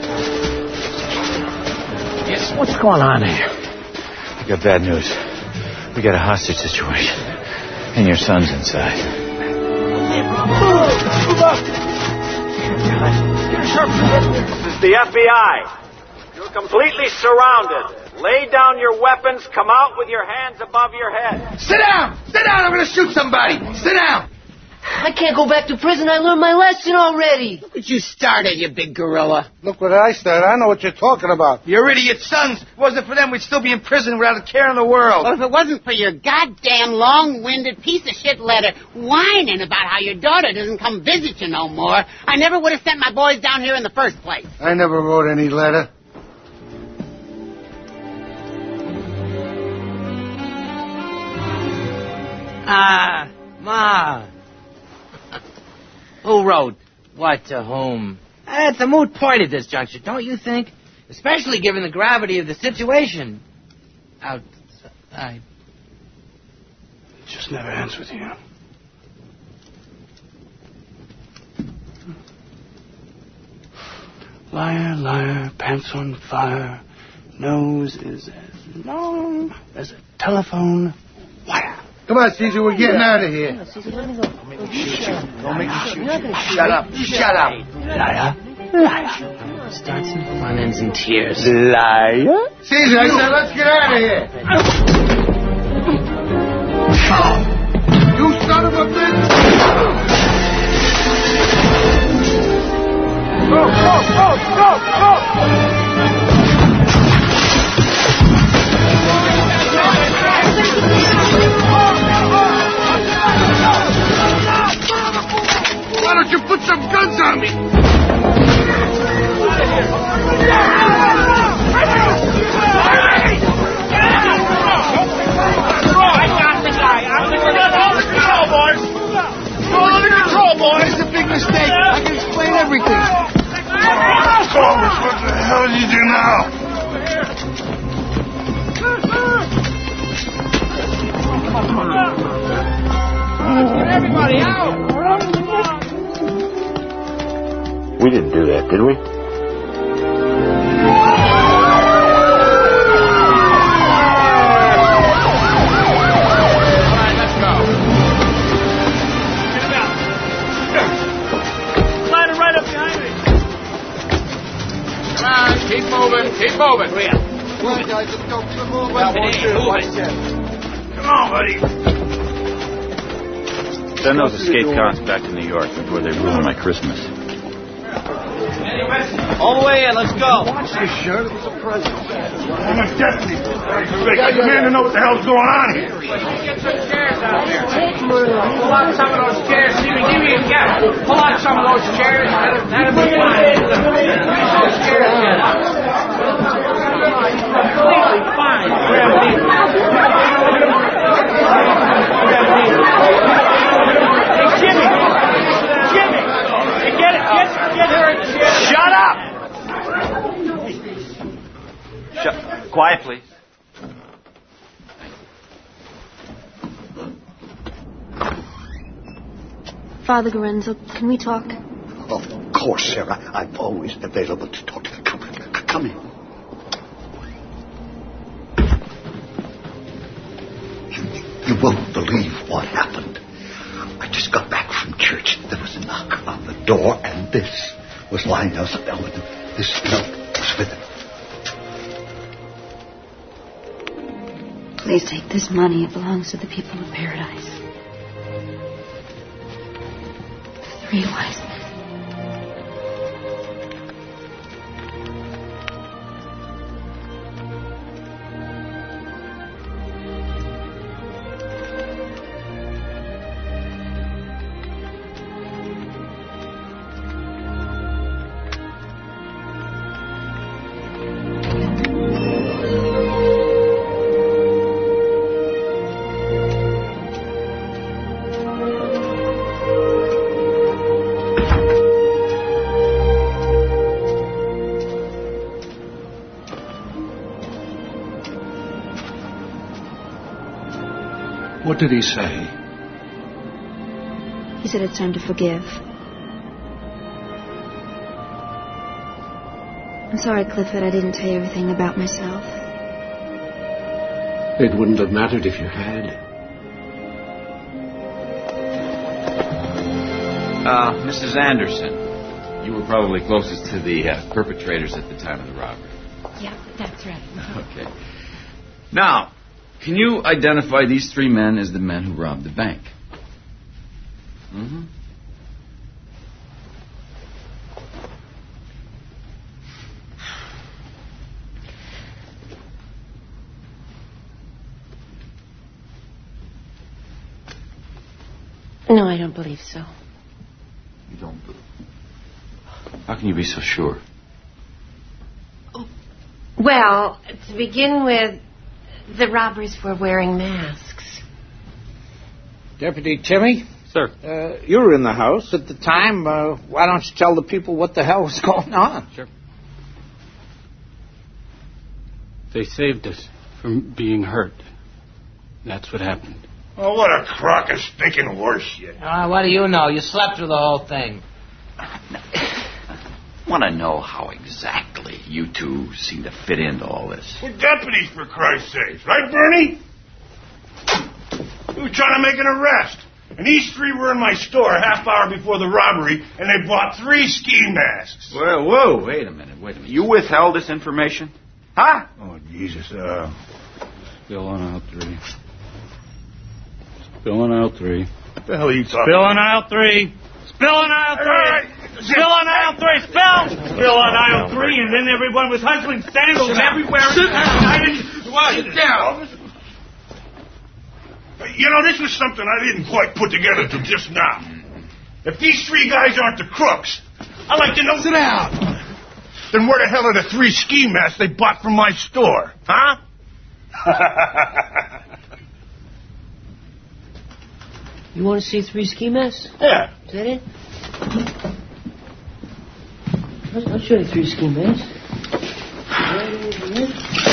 B: Yes, what's going on here?
C: I got bad news. We got a hostage situation. And your son's inside.
K: This is the F B I. You're completely surrounded. Lay down your weapons. Come out with your hands above your head.
I: Sit down! Sit down! I'm going to shoot somebody! Sit down!
F: I can't go back to prison. I learned my lesson already.
G: Look what you started, you big gorilla.
I: Look what I started. I know what you're talking about.
P: Your idiot sons. If it wasn't for them, we'd still be in prison without a care in the world.
G: Well, if it wasn't for your goddamn long-winded piece of shit letter whining about how your daughter doesn't come visit you no more, I never would have sent my boys down here in the first place.
I: I never wrote any letter.
D: Ah, Ma. Who wrote what to whom? Uh, it's a moot point at this juncture, don't you think? Especially given the gravity of the situation outside.
A: It just never ends with you. Liar, liar, pants on fire, nose is as long as a telephone wire.
I: Come on, Caesar, we're getting out of here.
F: Caesar, let me go. Don't make me shoot you.
I: Don't make me shoot you.
F: Shut
I: up. Shut up.
A: Liar, liar.
D: Starts in fun, ends in tears.
A: Liar.
I: Caesar, I said let's get out of here. You son of a bitch! Go, go, go, go, go! Why don't you put some guns on me?
R: I got the guy. I'm the control, boys. You're under control, boys.
I: It's a big mistake. I can explain everything.
R: Thomas, what the hell did you do now? Get everybody out!
I: We didn't do that, did we?
R: Keep moving, keep moving.
I: Come on, guys, let's go. Keep moving.
R: That won't do. Come on, buddy.
C: Send those escape cons back to New York before they ruin my Christmas.
R: All the way in, let's go.
I: Watch this shirt. It was a present.
R: I'm a deputy. I demand to know what the hell's going on here. Get some chairs out here. Pull out some of those chairs. See me, give me a gap. Pull out some of those chairs. That'll, that'll be fine. Use those chairs again. Completely fine. Grab these. Hey, Jimmy. Jimmy. Hey, get it. Get, get her a chair. Shut up.
C: Shut. Quiet, please.
H: Father Gorenzo, can we talk?
I: Of course, Sarah. I'm always available to talk to you. Come, come in. You, you won't believe what happened. I just got back from church. There was a knock on the door, and this was Lionel's element. This note was with him.
H: Please take this money. It belongs to the people of paradise. The three wise men.
U: What did he say?
H: He said it's time to forgive. I'm sorry, Clifford, I didn't tell you everything about myself.
U: It wouldn't have mattered if you had.
C: Uh, Missus Anderson, you were probably closest to the uh, perpetrators at the time of the robbery.
H: Yeah, that's right.
C: Okay. Now, can you identify these three men as the men who robbed the bank? Mm-hmm.
F: No, I don't believe so.
C: You don't believe? How can you be so sure?
F: Well, to begin with, the robbers were wearing masks.
B: Deputy Timmy?
Q: Sir.
B: Uh, you were in the house at the time. Uh, why don't you tell the people what the hell was going on?
Q: Sure. They saved us from being hurt. That's what happened.
I: Oh, what a crock of stinking horse shit.
D: Uh, what do you know? You slept through the whole thing.
C: I want to know how exactly you two seem to fit into all this.
I: We're deputies, for Christ's sakes. Right, Bernie? We were trying to make an arrest. And these three were in my store a half hour before the robbery, and they bought three ski masks.
C: Well, whoa, wait a minute, wait a minute. You withheld this information? Huh?
I: Oh, Jesus. Uh...
Q: Spill on aisle three. Spill on aisle three.
I: What the hell are you talking
R: Spill
I: about?
R: on aisle three. Spill on aisle three.
I: Right.
R: Spill on aisle three. Spill. Spill on aisle three, and then everyone was hustling sandals everywhere.
I: Sit down. I didn't... What? Sit down. You know, this was something I didn't quite put together till just now. If these three guys aren't the crooks, I'd like to know... Sit down. Then where the hell are the three ski masks they bought from my store? Huh?
F: You want to see three ski masks?
I: Yeah.
F: Is that it? I'll, I'll show you three ski masks. Right over here.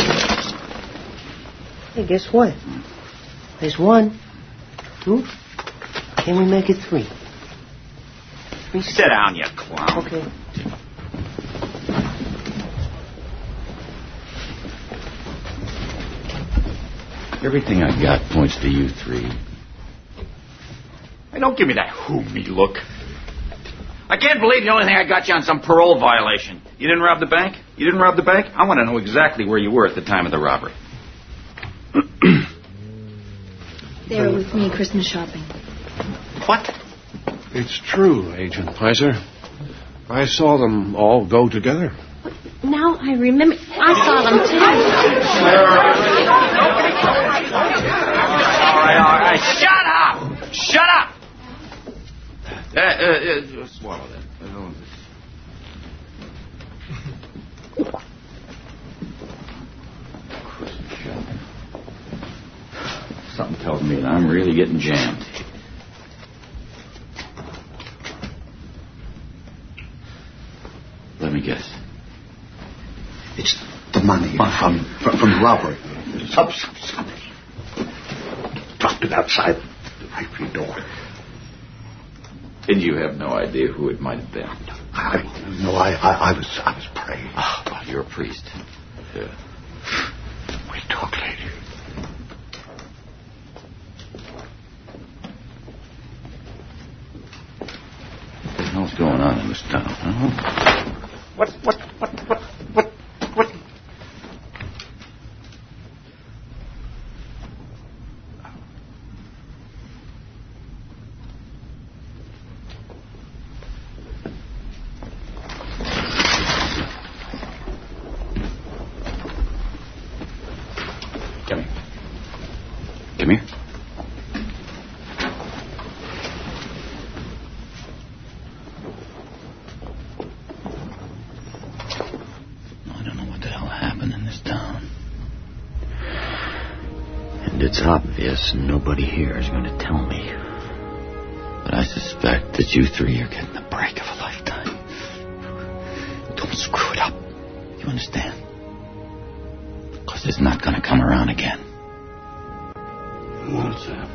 F: Hey, guess what? There's one, two, can we make it three? Three.
C: Sit down, you clown.
F: Okay.
C: Everything I got points to you three. Hey, don't give me that who-me look. I can't believe the only thing I got you on some parole violation. You didn't rob the bank? You didn't rob the bank? I want to know exactly where you were at the time of the robbery.
H: They were with me Christmas shopping.
C: What?
U: It's true, Agent Pizer. I saw them all go together.
H: Now I remember. I saw them too.
C: All right, all right. Shut up! Shut up! Uh, uh, uh, swallow that. Something tells me that I'm really getting jammed. Let me guess.
I: It's the money from, from, from the robbery. Some, some, somebody dropped it outside the factory door.
C: And you have no idea who it might have been?
I: I, no, I, I, I was, I was praying.
C: Oh, well, you're a priest. Yeah.
I: We talk later.
C: What the hell's going on in this town? Huh?
I: What, what, what, what, what, what?
C: Come here. Come here. I don't know what the hell happened in this town. And it's obvious nobody here is going to tell me. But I suspect that you three are getting the break of a lifetime. Don't screw it up. You understand? Because it's not going to come around again. What's that?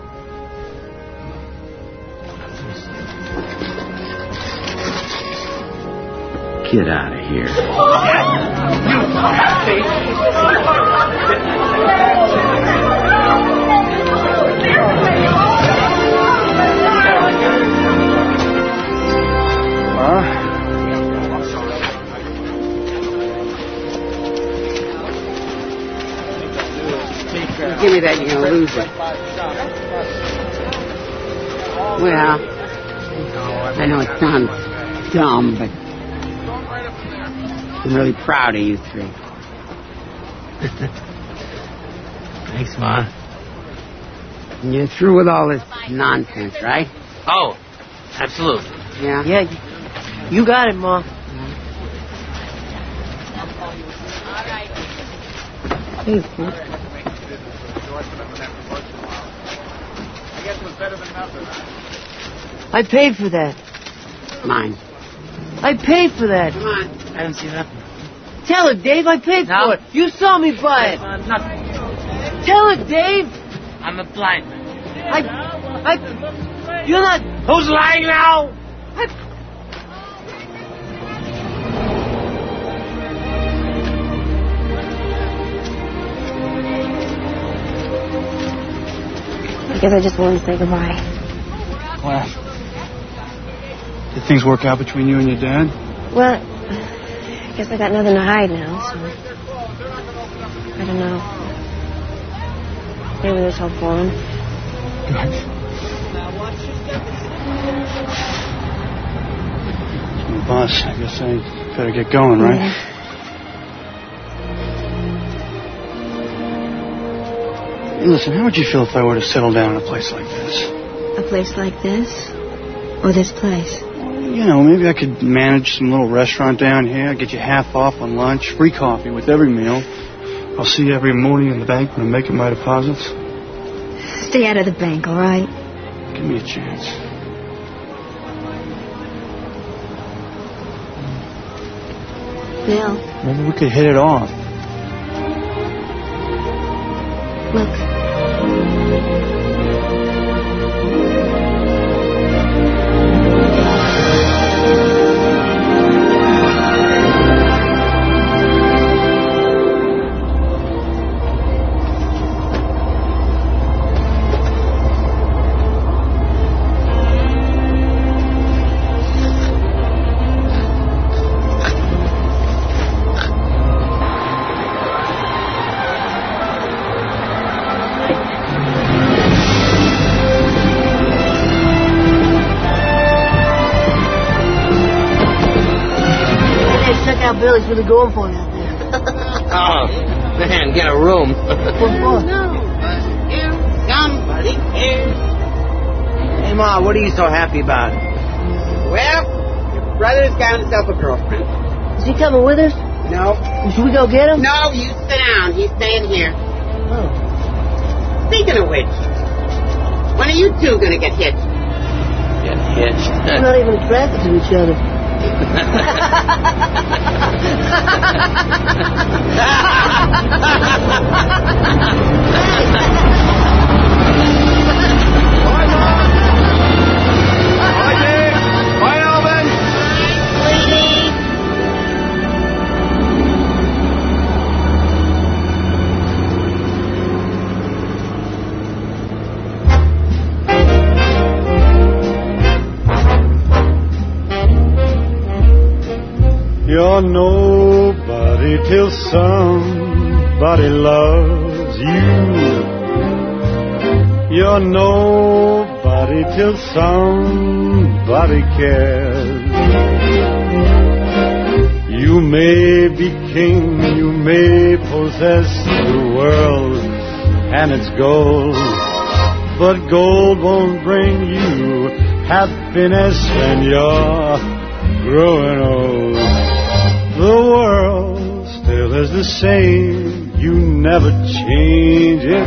C: Get out of here.
G: Give me that, you're going to lose it. Well, I know it sounds dumb, but I'm really proud of you three.
D: Thanks, Ma.
G: And you're through with all this nonsense, right?
D: Oh, absolutely.
G: Yeah?
F: Yeah, you got it, Ma. Hey,
B: guess was better than nothing, huh?
F: I paid for that.
G: Mine.
F: I paid for that.
G: Come on.
D: I don't see nothing.
F: Tell it, Dave. I paid
D: No.
F: for it. You saw me buy it.
D: Uh, nothing.
F: Tell it, Dave.
D: I'm a blind man.
F: I... I... You're not...
D: Who's lying now?
H: I guess I just wanted to say goodbye.
A: Well, did things work out between you and your dad?
H: Well, I guess I got nothing to hide now, so... I don't know. Maybe there's hope for him.
A: Good. Well, boss, I guess I better get going, right?
H: Mm-hmm.
A: Hey, listen, how would you feel if I were to settle down in a place like this?
H: A place like this? Or this place?
A: You know, maybe I could manage some little restaurant down here, get you half off on lunch, free coffee with every meal. I'll see you every morning in the bank when I'm making my deposits.
H: Stay out of the bank, all right?
A: Give me a chance.
H: Bill,
A: Maybe we could hit it off.
H: look.
F: Billy's really going for it out there.
D: Oh, man, get a room.
F: What for?
G: Somebody cares.
P: Hey, Ma, what are you so happy about?
G: Well, your brother's got himself a girlfriend.
F: Is he coming with us?
G: No.
F: Should we go get him?
G: No, you sit down. He's staying here.
F: Oh.
G: Speaking of which, when are you two going to get hitched?
D: Get hitched.
F: We're not even attracted to each other.
M: You're nobody till somebody loves you. You're nobody till somebody cares. You may be king, you may possess the world and its gold, but gold won't bring you happiness when you're growing old. The world still is the same, you never change it.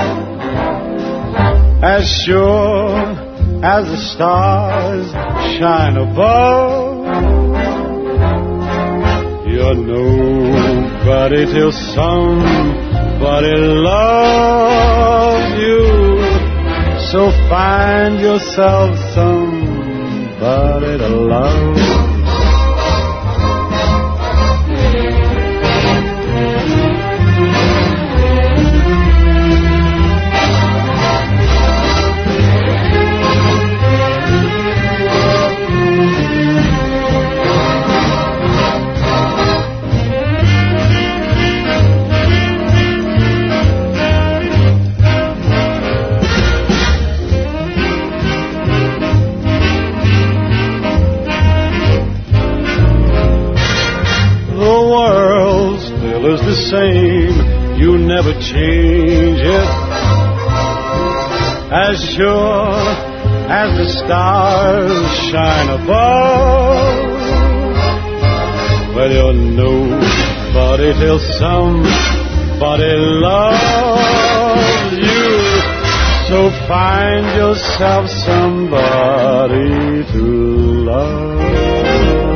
M: As sure as the stars shine above, you're nobody till somebody loves you. So find yourself somebody to love. The same, you never change it. As sure as the stars shine above, well, you're nobody till somebody loves you. So you'll find yourself somebody to love.